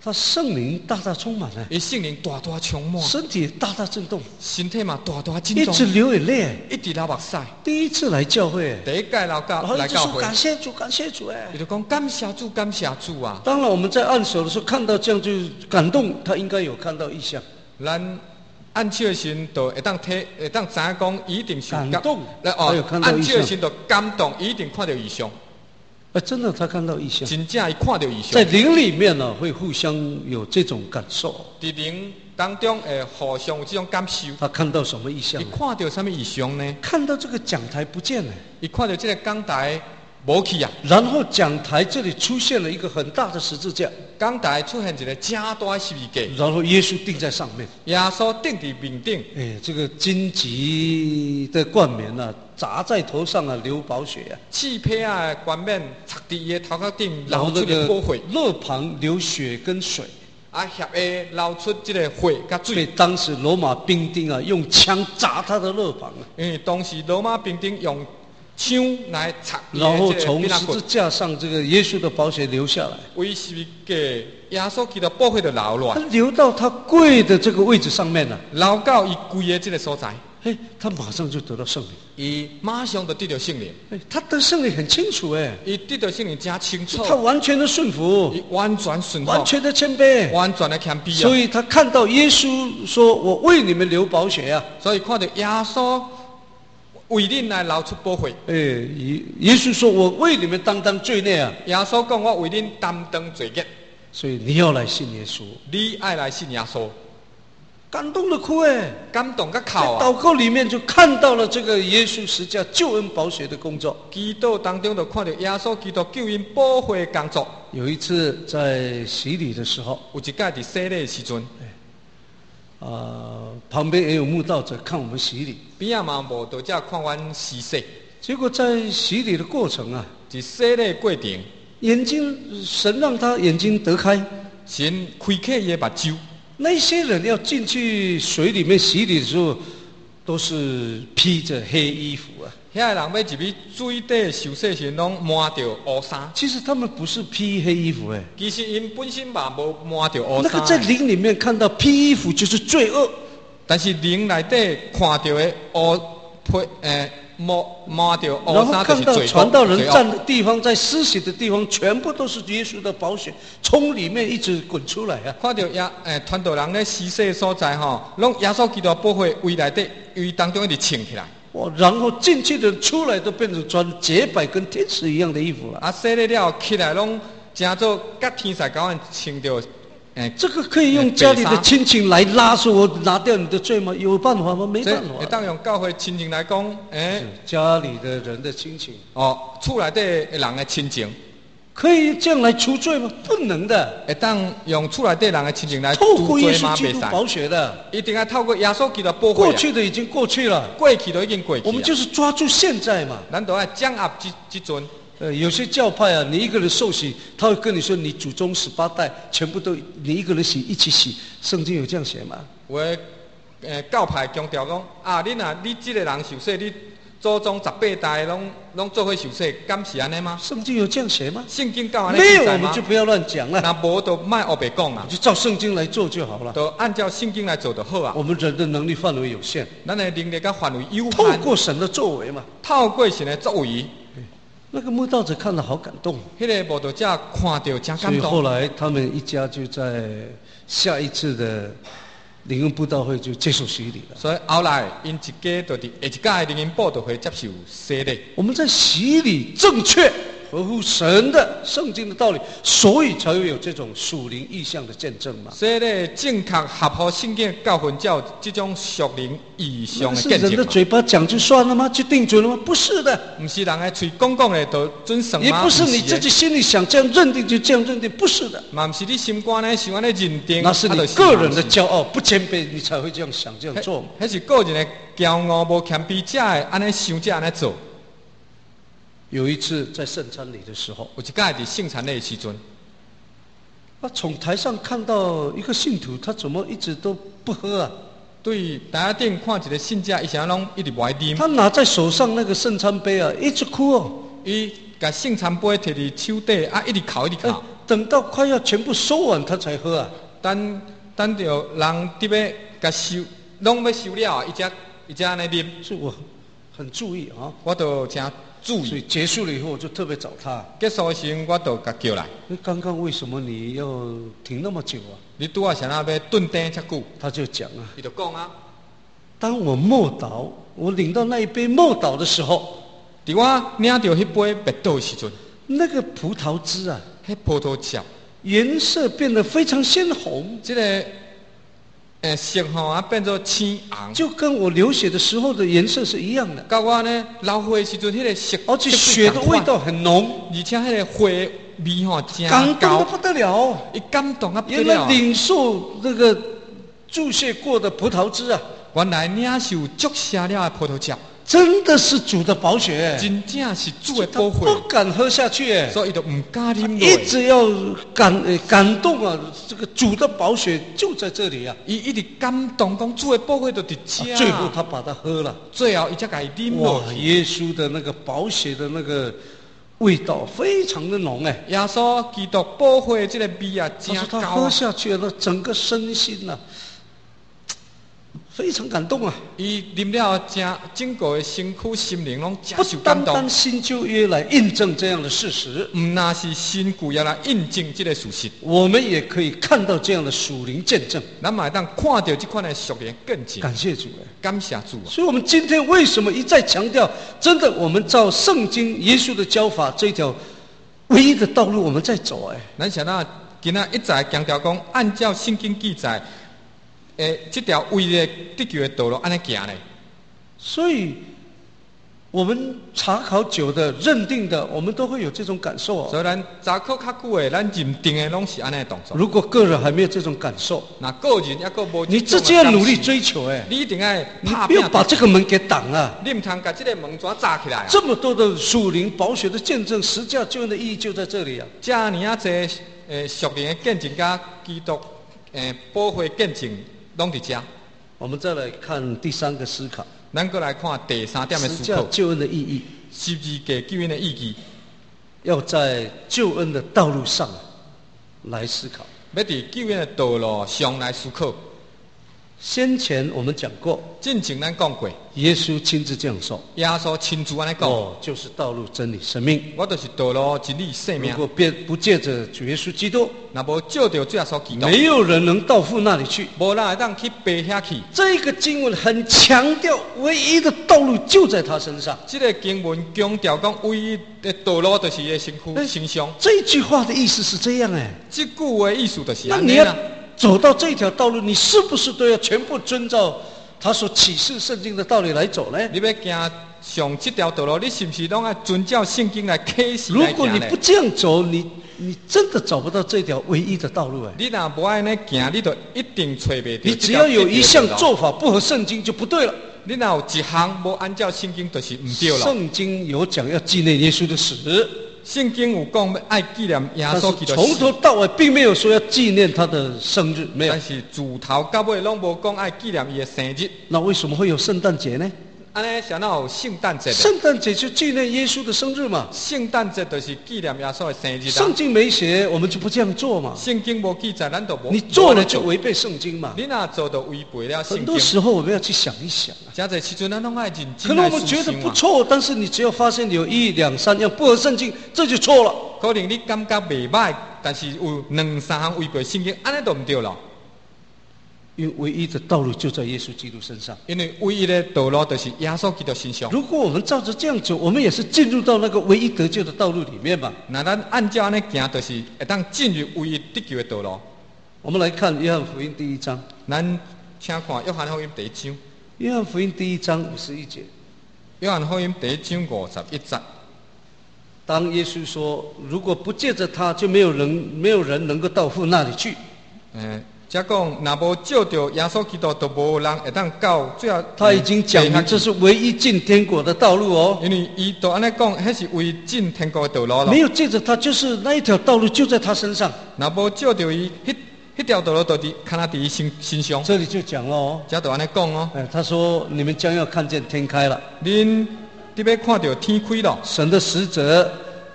Speaker 1: 他圣灵大大充满了，
Speaker 2: 伊圣灵大大充满，
Speaker 1: 身体大大震动，
Speaker 2: 身体嘛大大震动，
Speaker 1: 一直流眼泪，
Speaker 2: 一直流目屎。
Speaker 1: 第一次来教会，
Speaker 2: 第一届来
Speaker 1: 然
Speaker 2: 教
Speaker 1: 后一直说
Speaker 2: 来教会，
Speaker 1: 感谢主，感谢主哎
Speaker 2: 伊。就讲感谢主，感谢主啊！
Speaker 1: 当然我们在按手的时候看到这样就感动，他应该有看到异象。
Speaker 2: 咱按手的时阵，就会当睇，会当知影讲，伊一定是
Speaker 1: 感动
Speaker 2: 来
Speaker 1: 还有
Speaker 2: 哦，
Speaker 1: 看到异象
Speaker 2: 按手的时阵就感动，伊一定看到异象，
Speaker 1: 哎，真的他看到异象，
Speaker 2: 真正伊看到异象
Speaker 1: 在。灵里面呢、会互相有这种感受。
Speaker 2: 伫灵当中，会互相有这种感受。
Speaker 1: 他看到什么异象
Speaker 2: 伊
Speaker 1: 呢？
Speaker 2: 看到什么异象呢？
Speaker 1: 看到这个讲台不见了，
Speaker 2: 伊看到这个讲台无去啊，
Speaker 1: 然后讲台这里出现了一个很大的十字架，
Speaker 2: 讲台出现一个正大的十字架，
Speaker 1: 然后耶稣钉在上面。
Speaker 2: 耶稣钉伫面顶，
Speaker 1: 哎，这个荆棘的冠冕啊，砸在头上啊，流宝血啊，
Speaker 2: 刺皮啊的冠冕插伫伊的头壳顶，
Speaker 1: 然后
Speaker 2: 流出
Speaker 1: 那个
Speaker 2: 个宝血，
Speaker 1: 肋旁流血跟水，
Speaker 2: 啊，血下流出这个血甲
Speaker 1: 被
Speaker 2: 水。
Speaker 1: 当时罗马兵丁啊用枪砸他的肋旁啊，
Speaker 2: 因为当时罗马兵丁用枪来插伊
Speaker 1: 然后
Speaker 2: 的这个
Speaker 1: 从
Speaker 2: 鼻骨
Speaker 1: 十字，架上这个耶稣的宝血流下来，
Speaker 2: 为十字架耶稣基督宝血就流落
Speaker 1: 他
Speaker 2: 来，
Speaker 1: 流到他跪的这个位置上面了、
Speaker 2: 流到伊跪的这个所在，
Speaker 1: 哎，他马上就得到圣灵。
Speaker 2: 伊马上就得到圣灵，
Speaker 1: 哎，他得圣灵很清楚哎，
Speaker 2: 伊得到圣灵真清楚，
Speaker 1: 他完全的顺服，
Speaker 2: 伊完全顺服，
Speaker 1: 完全的谦卑，
Speaker 2: 完全的谦卑啊！
Speaker 1: 所以他看到耶稣说：“我为你们流宝血啊。
Speaker 2: 所以看到耶稣为恁来流出宝血，”
Speaker 1: 哎，耶耶稣说：“我为你们担当罪孽啊。
Speaker 2: 耶稣讲我为恁担当罪孽，”
Speaker 1: 所以你要来信耶稣，
Speaker 2: 你爱来信耶稣，
Speaker 1: 感动的哭哎，
Speaker 2: 感动甲
Speaker 1: 在
Speaker 2: 哭啊！
Speaker 1: 祷告里面就看到了这个耶稣十架救恩宝血的工作。
Speaker 2: 祈祷当中就看到耶稣基督救因宝血的工作。
Speaker 1: 有一次在洗礼的时候，
Speaker 2: 有一届伫洗礼的时阵，
Speaker 1: 啊、旁边也有慕道者看我们洗礼，
Speaker 2: 边仔嘛无到遮看阮施洗，
Speaker 1: 结果在洗礼的过程啊，
Speaker 2: 伫洗礼的过程，
Speaker 1: 眼睛神让他眼睛得开，
Speaker 2: 神开启伊的目睭。
Speaker 1: 那些人要进去水里面洗礼的时候，都是披着黑衣服啊。
Speaker 2: 遐个人要入去水底受洗时，拢满着乌衫。
Speaker 1: 其实他们不是披黑衣服哎，
Speaker 2: 其实因本身嘛无满着乌
Speaker 1: 那个在
Speaker 2: 衫，
Speaker 1: 灵里面看到披衣服就是罪恶。
Speaker 2: 但是灵内底看到的乌皮诶，满满着乌
Speaker 1: 然后
Speaker 2: 衫，就
Speaker 1: 看到
Speaker 2: 是罪
Speaker 1: 传道人
Speaker 2: 罪恶
Speaker 1: 站的地方，在施洗的地方，全部都是耶稣的宝血从里面一直滚出来啊！
Speaker 2: 看到耶诶，传道人咧施洗的所在吼，拢耶稣基督的宝血为内底，为当中一直穿起来。
Speaker 1: 哇，然后进去的人出来都变成穿洁白跟天使一样的衣服了。
Speaker 2: 啊，洗礼了起来拢真做甲天使高安穿着诶，
Speaker 1: 这个可以用家里的亲情来拉，说我拿掉你的罪吗？有办法吗？没
Speaker 2: 这
Speaker 1: 办法。
Speaker 2: 会当用教会亲情来讲，诶、
Speaker 1: 是家里的人的亲情
Speaker 2: 哦，厝内底的人的亲情，
Speaker 1: 可以这样来除罪吗？不能的，
Speaker 2: 会当用厝内底人的亲情来
Speaker 1: 透
Speaker 2: 除
Speaker 1: 过耶稣
Speaker 2: 罪吗？袂
Speaker 1: 基督宝
Speaker 2: 使，
Speaker 1: 血的，
Speaker 2: 一定要透过耶稣基督宝
Speaker 1: 过
Speaker 2: 血啊。
Speaker 1: 去的已经过去了，
Speaker 2: 过去都已经过去了，
Speaker 1: 我们就是抓住现在嘛。
Speaker 2: 咱都要掌握即即阵。
Speaker 1: 呃，有些教派啊，你一个人受洗，他会跟你说你祖宗十八代全部都你一个人洗一起洗，圣经有这样写吗？
Speaker 2: 有诶，诶，教派强调讲啊，你若你即个人受洗，你祖宗十八代拢拢做伙受洗，敢是安尼吗？
Speaker 1: 圣经有这样写吗？
Speaker 2: 圣经教安尼
Speaker 1: 没有，
Speaker 2: 记载吗
Speaker 1: 我们就？不要乱讲了，
Speaker 2: 那无就卖黑白讲啦，
Speaker 1: 就照圣经来做就好了。
Speaker 2: 就按照圣经来做就好啊。
Speaker 1: 我们人的能力范围有限，
Speaker 2: 咱的能力甲范围有
Speaker 1: 透
Speaker 2: 限，
Speaker 1: 过神的作为嘛。
Speaker 2: 透过神的作为，
Speaker 1: 那个慕道者看了好感动，
Speaker 2: 迄个慕道者看到真
Speaker 1: 所以
Speaker 2: 感动。
Speaker 1: 后来他们一家就在下一次的灵恩布道会就接受洗礼了。
Speaker 2: 所以后来因一家就伫下一届的灵恩报道会接受洗礼。
Speaker 1: 我们在洗礼正确合乎神的圣经的道理，所以才会有这种属灵意象的见证嘛。
Speaker 2: 洗礼正确合乎圣经的教训，才有这种属灵异象
Speaker 1: 那是
Speaker 2: 的见证嘛。
Speaker 1: 人的嘴巴讲就算了吗？就定准了吗？不是的，
Speaker 2: 不是人的嘴讲讲的就准算吗？
Speaker 1: 也不是你
Speaker 2: 的
Speaker 1: 自己心里想这样认定就这样认定，不是的，
Speaker 2: 嘛不是你心肝呢想安尼认定，
Speaker 1: 那是你
Speaker 2: 啊
Speaker 1: 个人的骄傲不谦卑，你才会这样想这样做嘛。
Speaker 2: 迄是个人的骄傲无谦卑，才会安尼想，才安尼做。
Speaker 1: 有一次在圣餐礼的时候，
Speaker 2: 有一届伫圣餐礼的时阵，
Speaker 1: 他从台上看到一个信徒，他怎么一直都不喝啊？
Speaker 2: 对台顶看一个信者，伊啥拢一直袂啉，
Speaker 1: 他拿在手上那个圣餐杯啊，一直哭哦。
Speaker 2: 伊甲圣餐杯摕伫手底，啊一直哭一直
Speaker 1: 哎
Speaker 2: 哭。
Speaker 1: 等到快要全部收完，他才喝啊。
Speaker 2: 等等到人伫要甲收，拢要收了，伊才伊才安尼啉。
Speaker 1: 所以我很注意啊。
Speaker 2: 我都真注意。
Speaker 1: 所以结束了以后，我就特别找他。
Speaker 2: 结束时，我都甲叫来。
Speaker 1: 那刚刚为什么你要停那么久啊？
Speaker 2: 你拄啊，想要要顿顿遮久？
Speaker 1: 他就讲啊，
Speaker 2: 伊就讲啊，
Speaker 1: 当我默祷，我领到那一杯默祷的时候，
Speaker 2: 伫我领到迄杯白倒的时阵，
Speaker 1: 那个葡萄汁啊，
Speaker 2: 迄葡萄汁
Speaker 1: 颜色变得非常鲜红，
Speaker 2: 这个诶色吼啊变做青红，
Speaker 1: 就跟我流血的时候的颜色是一样的。
Speaker 2: 甲我呢流血的时阵，迄个色，
Speaker 1: 而且血的味道很浓，
Speaker 2: 而且迄个血味吼真
Speaker 1: 感动
Speaker 2: 高
Speaker 1: 得不得了。
Speaker 2: 伊感动啊不得
Speaker 1: 原来
Speaker 2: 了。
Speaker 1: 领受那个注泻过的葡萄汁啊，
Speaker 2: 原来领受注射了的葡萄汁，
Speaker 1: 真的是主的宝血，
Speaker 2: 真正是主的
Speaker 1: 他
Speaker 2: 宝血，
Speaker 1: 不敢喝下去，
Speaker 2: 所以伊就唔敢啉落。
Speaker 1: 一直要感呃感动啊！这个主的宝血就在这里啊！
Speaker 2: 伊一直感动，讲主的宝血就伫遮。
Speaker 1: 最后他把它喝了，
Speaker 2: 最后伊才甲伊啉落
Speaker 1: 哇！
Speaker 2: 去。
Speaker 1: 耶稣的那个宝血的那个味道非常的浓哎。
Speaker 2: 耶稣基督宝血这个味啊，真
Speaker 1: 他说他喝
Speaker 2: 高啊！
Speaker 1: 下去了，整个身心呐、啊，非常感动啊！
Speaker 2: 伊啉了真整个的身躯心灵拢真
Speaker 1: 不
Speaker 2: 受感动
Speaker 1: 单单。新旧约来印证这样的事实，
Speaker 2: 唔那是新旧约来印证这个事实，
Speaker 1: 我们也可以看到这样的属灵见证。
Speaker 2: 咱嘛会当看到这款的属灵见证。
Speaker 1: 感谢主哎！
Speaker 2: 感谢主啊！
Speaker 1: 所以我们今天为什么一再强调，真的我们照圣经耶稣的教法这条唯一的道路我们在走哎。
Speaker 2: 咱想到今仔一再强调讲，按照圣经记载，诶，这条唯一的得救的道路安尼行咧。
Speaker 1: 所以，我们查考久的、认定的，我们都会有这种感受哦。
Speaker 2: 所以咱查考较久的，咱认定的拢是安尼的动作。
Speaker 1: 如果个人还没有这种感受，
Speaker 2: 那个人也个无，
Speaker 1: 你自己要努力追求哎，
Speaker 2: 你一定要
Speaker 1: 你
Speaker 2: 拍拼
Speaker 1: 不要把这个门给挡了。
Speaker 2: 你唔通把这个门砖砸起来啊！
Speaker 1: 这么多的属灵宝血的见证，十架救恩的意义就在这里啊！
Speaker 2: 这样啊侪诶属灵的见证加基督诶宝血见证拢伫遮。
Speaker 1: 我们再来看第三个思考，
Speaker 2: 咱过来看第三点的
Speaker 1: 十
Speaker 2: 思考，
Speaker 1: 架救恩的意义，
Speaker 2: 十字架救恩的意义，
Speaker 1: 要在救恩的道路上来思考。
Speaker 2: 要伫救恩的道路上来思考。
Speaker 1: 先前我们讲过，
Speaker 2: 进前咱讲过，
Speaker 1: 耶稣亲自这样说：“
Speaker 2: 耶稣亲自安尼讲，
Speaker 1: 我就是道路、真理、生命。
Speaker 2: 我就是道路、真理、生命。
Speaker 1: 如果别不借着主耶稣基督，
Speaker 2: 若无照着主耶稣基督，
Speaker 1: 没有人能到父那里去。”
Speaker 2: 无人会当去爬遐去。
Speaker 1: 这个经文很强调，唯一的道路就在他身上。
Speaker 2: 这个经文强调讲，唯一的道路就是伊的身躯身上。
Speaker 1: 这句话的意思是这样哎，
Speaker 2: 这句话的意思就是
Speaker 1: 那你要
Speaker 2: 安尼啦。
Speaker 1: 走到这条道路，你是不是都要全部遵照他所启示圣经的道理来走呢？
Speaker 2: 你要行上这条道路，你是不是拢要遵照圣经来启示
Speaker 1: 如
Speaker 2: 来行呢
Speaker 1: 果你不？这样走，你你真的找不到这条唯一的道路哎。
Speaker 2: 你若无安尼行，你就一定找袂到。
Speaker 1: 你只要有一项做法不合圣经，就不对了。
Speaker 2: 你若有一项无按照圣经，就是唔对了。
Speaker 1: 圣经有讲要纪念耶稣的死，
Speaker 2: 圣经有讲要爱纪念耶
Speaker 1: 但是
Speaker 2: 稣基督
Speaker 1: 从头到尾并没有说要纪念他的生日，没有
Speaker 2: 但。是自头到尾拢无讲爱纪念伊的生日。
Speaker 1: 那为什么会有圣诞节呢？
Speaker 2: 安尼想到有圣诞节的，
Speaker 1: 圣诞节就纪念耶稣的生日嘛。
Speaker 2: 圣诞节就是纪念耶稣的生日啦。
Speaker 1: 圣经没写，我们就不这样做嘛。
Speaker 2: 圣经无记载，咱就无。
Speaker 1: 你做了就违背圣经嘛。
Speaker 2: 你若做就违背了圣
Speaker 1: 很多
Speaker 2: 经。
Speaker 1: 时候我们要去想一想啊。
Speaker 2: 真侪时阵，咱拢爱认
Speaker 1: 可
Speaker 2: 真来思
Speaker 1: 能我们觉得
Speaker 2: 想啊。
Speaker 1: 不错，但是你只要发现有一两三样不合圣经，这就错了。
Speaker 2: 可能你感觉袂歹，但是有两三项违背圣经，安尼就唔对了。
Speaker 1: 因为唯一的道路就在耶稣基督身上。
Speaker 2: 因为唯一的道路就是耶稣基督身上。
Speaker 1: 如果我们照着这样走，我们也是进入到那个唯一得救的道路里面嘛。
Speaker 2: 那咱按照安尼行，就是会当进入唯一得救的道路。
Speaker 1: 我们来看约翰福音第一章。
Speaker 2: 咱请看约翰福音第一章。
Speaker 1: 约翰福音第一章五十一节。
Speaker 2: 约翰福音第一章五十一节。
Speaker 1: 当耶稣说：“如果不借着他，就没有人没有人能够到父那里去。”
Speaker 2: 嗯，则讲若无照着耶稣基督，都无人会当到最后。
Speaker 1: 他已经讲明这是唯一进天国的道路哦。
Speaker 2: 因为伊都安尼讲，迄是唯一进天国的道路咯。
Speaker 1: 没有借着他，就是那一条道路就在他身上。
Speaker 2: 若无照着伊，迄迄条道路就伫看他伫伊身身上。
Speaker 1: 这里就讲了哦。
Speaker 2: 则就安尼讲哦。
Speaker 1: 哎，他说：“你们将要看见天开了。”
Speaker 2: 恁伫要看到天开咯。
Speaker 1: 神的使者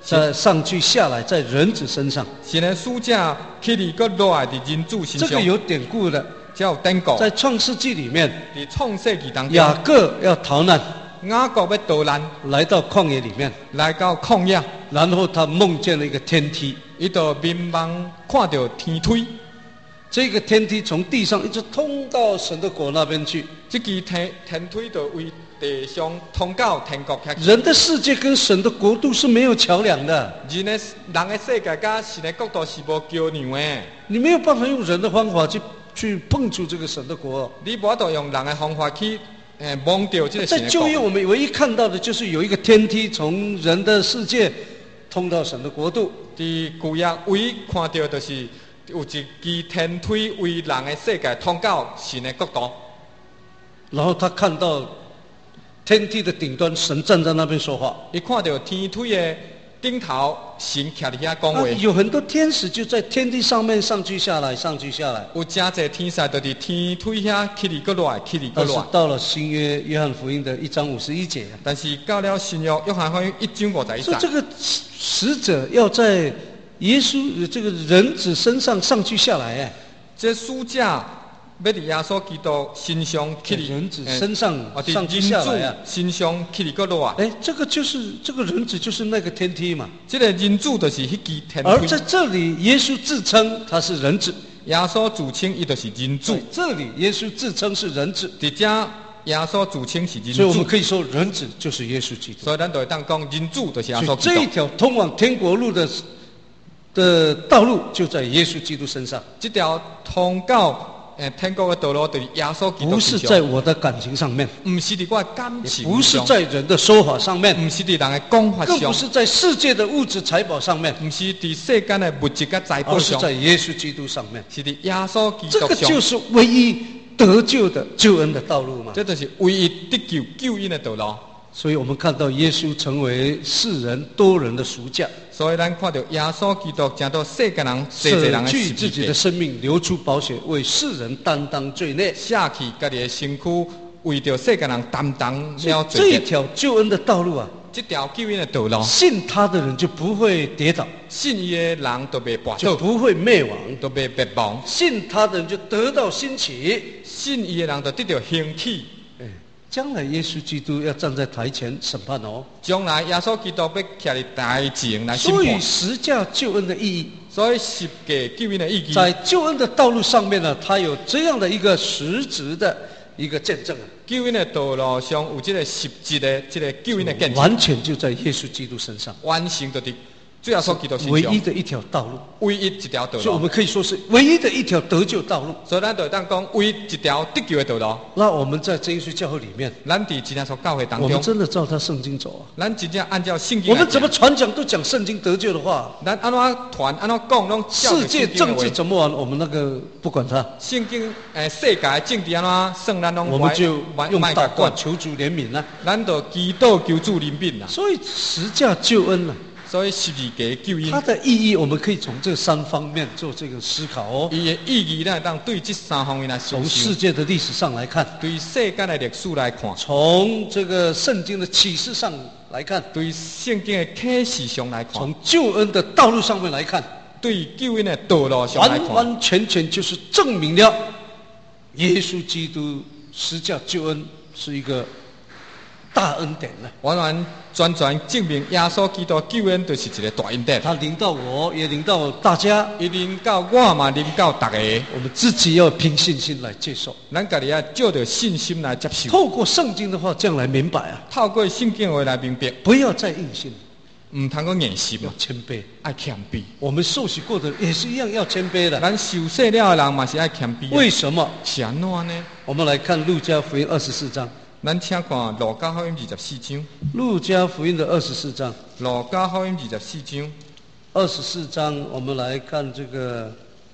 Speaker 1: 在上去下来，在人子身上。
Speaker 2: 神的使者起嚟个落来伫人子身上。
Speaker 1: 这个有典故的，
Speaker 2: 这有典故。
Speaker 1: 在创世纪里面，
Speaker 2: 伫创世纪当中，
Speaker 1: 雅各要逃难，
Speaker 2: 雅各要逃难，
Speaker 1: 来到旷野里面，
Speaker 2: 来到旷野，
Speaker 1: 然后他梦见了一个天梯，
Speaker 2: 伊就迷茫看到天梯。
Speaker 1: 这个天梯从地上一直通到神的国那边去。
Speaker 2: 这支天天梯就为地上通到天国遐。
Speaker 1: 人的世界跟神的国度是没有桥梁的。
Speaker 2: 人的人的世界甲神的国度是无桥梁的。
Speaker 1: 你没有办法用人的方法去去碰触这个神的国。
Speaker 2: 你无法度用人的方法去诶摸到这个神的国。
Speaker 1: 在旧约，我们唯一看到的就是有一个天梯从人的世界通到神的国度。
Speaker 2: 伫旧约唯一看到就是有一支天梯为人的世界通到神的国度。
Speaker 1: 然后他看到天梯的顶端，神站在那边说话。
Speaker 2: 伊看到天梯的顶头，神徛伫遐讲话。
Speaker 1: 有很多天使就在天梯上面上去下来，上去下来。
Speaker 2: 有真侪天使就伫天梯遐起嚟，搁落来，起嚟，搁落来。
Speaker 1: 但是到了新约约翰福音的一章五十一节，
Speaker 2: 但是到了新约约翰福音一章五十一节，
Speaker 1: 说这个使者要在耶稣这个人子身上上去下来，哎，
Speaker 2: 这使者要伫耶稣基督身上起嚟，
Speaker 1: 人子身上上去下来啊，
Speaker 2: 身上起嚟搁落来。
Speaker 1: 哎，这个就是这个人子就是那个天梯嘛。
Speaker 2: 这个人子就是迄支天梯。
Speaker 1: 而在这里，耶稣自称他是人子。
Speaker 2: 耶稣自称伊就是人子。
Speaker 1: 这里耶稣自称是人子。
Speaker 2: 伫这耶稣自称是人子。
Speaker 1: 所以我们可以说人子就是耶稣基督。
Speaker 2: 所以咱就会当讲人子就是耶稣基督。
Speaker 1: 这一条通往天国路的的道路就在耶稣基督身上。
Speaker 2: 这条通到诶，天国的道路就是耶稣基督。
Speaker 1: 不是在我的感情上面，
Speaker 2: 不是伫我的感情上，
Speaker 1: 不是在人的说法上面，
Speaker 2: 不是伫人的讲法上，
Speaker 1: 更不是在世界的物质财宝上面，
Speaker 2: 不是伫世间的物质甲财宝上，
Speaker 1: 而是在耶稣基督上面，
Speaker 2: 是伫耶稣基督上。
Speaker 1: 这个就是唯一得救的救恩的道路嘛。
Speaker 2: 这就是唯一得救救恩的道路。
Speaker 1: 所以我们看到耶稣成为世人多人的赎价。
Speaker 2: 所以咱看到耶稣基督成到世间人世世人的
Speaker 1: 舍去自己的生命，流出宝血，为世人担当罪孽，
Speaker 2: 下去家己的身躯，为着世间人担当了罪
Speaker 1: 孽。这一条救恩的道路啊，
Speaker 2: 这条救恩的道路，
Speaker 1: 信他的人就不会跌倒，
Speaker 2: 信伊的人都被绊倒，
Speaker 1: 就不会灭亡，
Speaker 2: 都被灭亡。
Speaker 1: 信他的人就得到兴起，
Speaker 2: 信伊的人就得到兴起。
Speaker 1: 将来耶稣基督要站在台前审判哦。
Speaker 2: 将来耶稣基督要徛在台前来审
Speaker 1: 判。所以
Speaker 2: 判。
Speaker 1: 十架救恩的意义，
Speaker 2: 所以十架救恩的意义，
Speaker 1: 在救恩的道路上面呢，它有这样的一个实质的一个见证啊。
Speaker 2: 救恩的道路上有这个实质的这个救恩的见证，
Speaker 1: 完全就在耶稣基督身上，
Speaker 2: 完成就伫主耶稣基督身上，
Speaker 1: 唯一的一条道路，
Speaker 2: 唯一一条道路。
Speaker 1: 所以我们可以说是唯一的一条得救道路。
Speaker 2: 所以咱就当讲唯一一条得救的道路。
Speaker 1: 那我们在真耶稣教会里面，
Speaker 2: 咱伫真耶稣教会当中，
Speaker 1: 我们真的照他圣经走啊。
Speaker 2: 咱真正按照圣经，
Speaker 1: 我们怎么传讲都讲圣经得救的话。
Speaker 2: 咱安怎传安怎讲，拢
Speaker 1: 世界政治怎么玩，我们那个不管他。
Speaker 2: 圣经诶，世界政治安怎算，咱拢
Speaker 1: 我们就用祷告求主怜悯啦。
Speaker 2: 咱就祈祷求主怜悯啦。
Speaker 1: 所以十架救恩啦。
Speaker 2: 所以十字架救恩，
Speaker 1: 它的意义我们可以从这三方面做这个思考哦。
Speaker 2: 伊的意义呢，当对这三方面来思考。
Speaker 1: 从世界的历史上来看，
Speaker 2: 对世间的历史来看；
Speaker 1: 从这个圣经的启示上来看，
Speaker 2: 对圣经的启示上来看；
Speaker 1: 从救恩的道路上面来看，
Speaker 2: 对救恩的道路上来看，
Speaker 1: 完完全全就是证明了耶稣基督十架救恩是一个大恩典呢。
Speaker 2: 完完全全证明耶稣基督救恩就是一个大恩典。
Speaker 1: 他临到我，也临到大家，
Speaker 2: 伊临到我嘛，临到大家。
Speaker 1: 我们自己要凭信心来接受。
Speaker 2: 咱家己要照着信心来接受。
Speaker 1: 透过圣经的话，这样来明白啊。
Speaker 2: 透过圣经话来明白，
Speaker 1: 不要再硬性，
Speaker 2: 唔通讲硬心，
Speaker 1: 要谦卑，
Speaker 2: 爱谦卑。
Speaker 1: 我们受洗过的也是一样要谦卑的。
Speaker 2: 咱受洗了的人嘛是爱谦卑。
Speaker 1: 为什么？
Speaker 2: 是安怎呢？
Speaker 1: 我们来看路加福音二十四章。
Speaker 2: 咱请看路加福音二十四章。
Speaker 1: 路加福音的二十四章。
Speaker 2: 路加福音二十四章。
Speaker 1: 二十四章，我们来看这个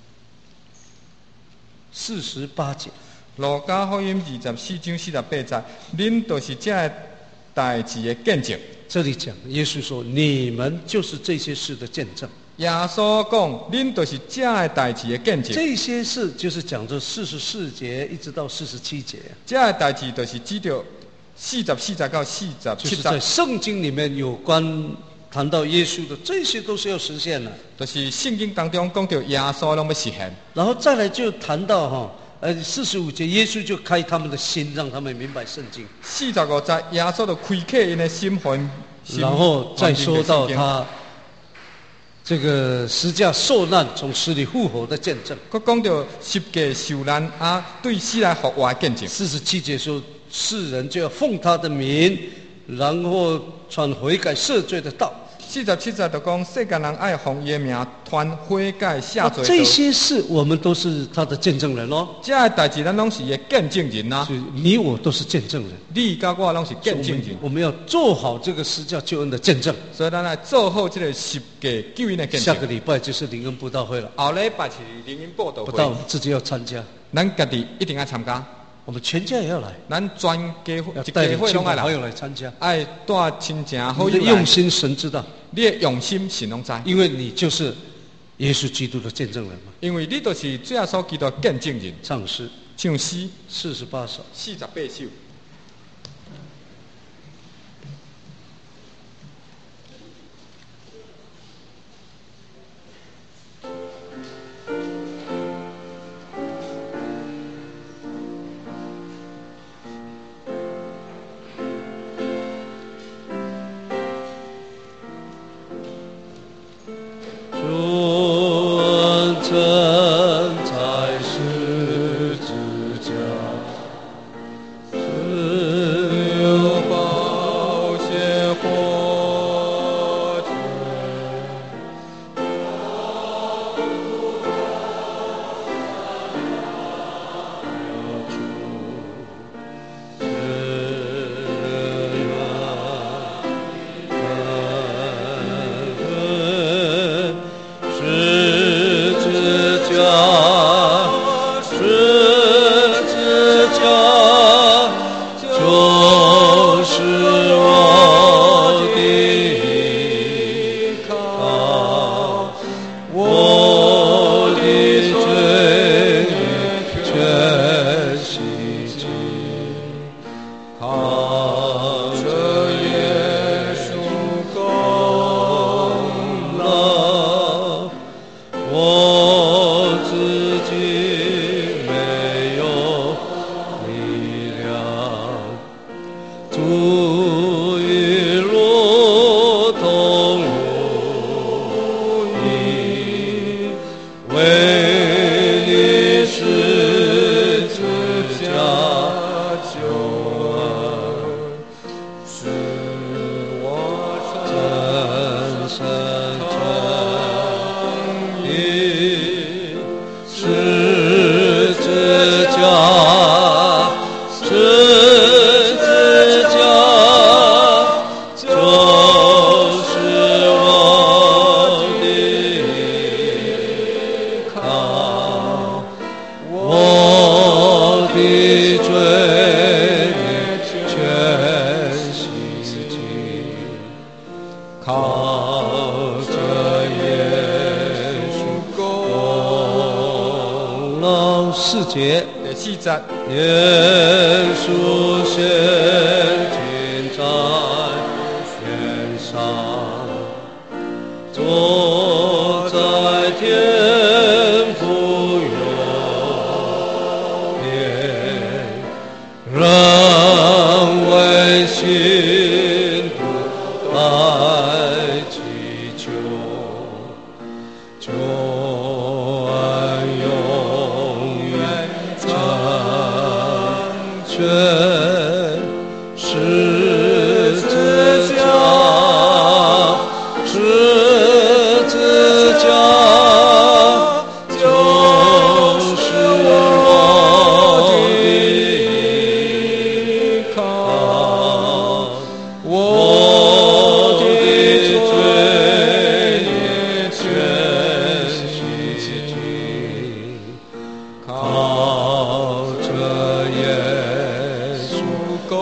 Speaker 1: 四十八节。
Speaker 2: 路加福音二十四章四十八节，恁就是这代志的见证。
Speaker 1: 这里讲，耶稣说：“你们就是这些事的见证。”
Speaker 2: 耶稣讲：“恁就是这的代志的见证。”
Speaker 1: 这些事就是讲着四十四节一直到四十七节。
Speaker 2: 这的代志就是指着四十四节到四十七节，
Speaker 1: 就是在圣经里面有关谈到耶稣的，这些都是要实现的。
Speaker 2: 就是圣经当中讲到耶稣拢要实现，
Speaker 1: 然后再来就谈到哈，呃，四十五节，耶稣就开他们的心，让他们明白圣经。
Speaker 2: 四十五节，耶稣就开启因的心魂，
Speaker 1: 然后再说到他这个十架受难、从死里复活的见证。
Speaker 2: 佮讲到十架受难啊，对死来复活的见证。
Speaker 1: 四十七节说，世人就要奉他的名，然后传悔改赦罪的道。
Speaker 2: 四十七节就讲，世间人爱奉伊的名传悔改赦罪。
Speaker 1: 这些事我们都是他的见证人哦。
Speaker 2: 这些代志咱拢是伊的见证人呐、啊。
Speaker 1: 所以你我都是见证人。
Speaker 2: 你甲我拢是见证人。
Speaker 1: 我们要做好这个十架救恩的见证。
Speaker 2: 所以咱来做好这个十架救恩的见证。
Speaker 1: 下个礼拜就是灵恩布道会了。
Speaker 2: 后礼拜是灵恩布道会。
Speaker 1: 不但我们自己要参加，
Speaker 2: 咱家己一定要参加。
Speaker 1: 我们全家也要来，
Speaker 2: 咱全家
Speaker 1: 要带领亲朋好友来参加，
Speaker 2: 爱带亲情好友来。
Speaker 1: 你的用心神知道，
Speaker 2: 你的用心神拢知，
Speaker 1: 因为你就是耶稣基督的见证人嘛。
Speaker 2: 因为你就是耶稣基督的见证人。
Speaker 1: 唱诗，
Speaker 2: 唱诗
Speaker 1: 四十八首，
Speaker 2: 四十八首。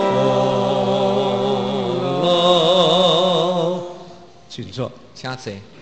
Speaker 2: 请坐，请坐。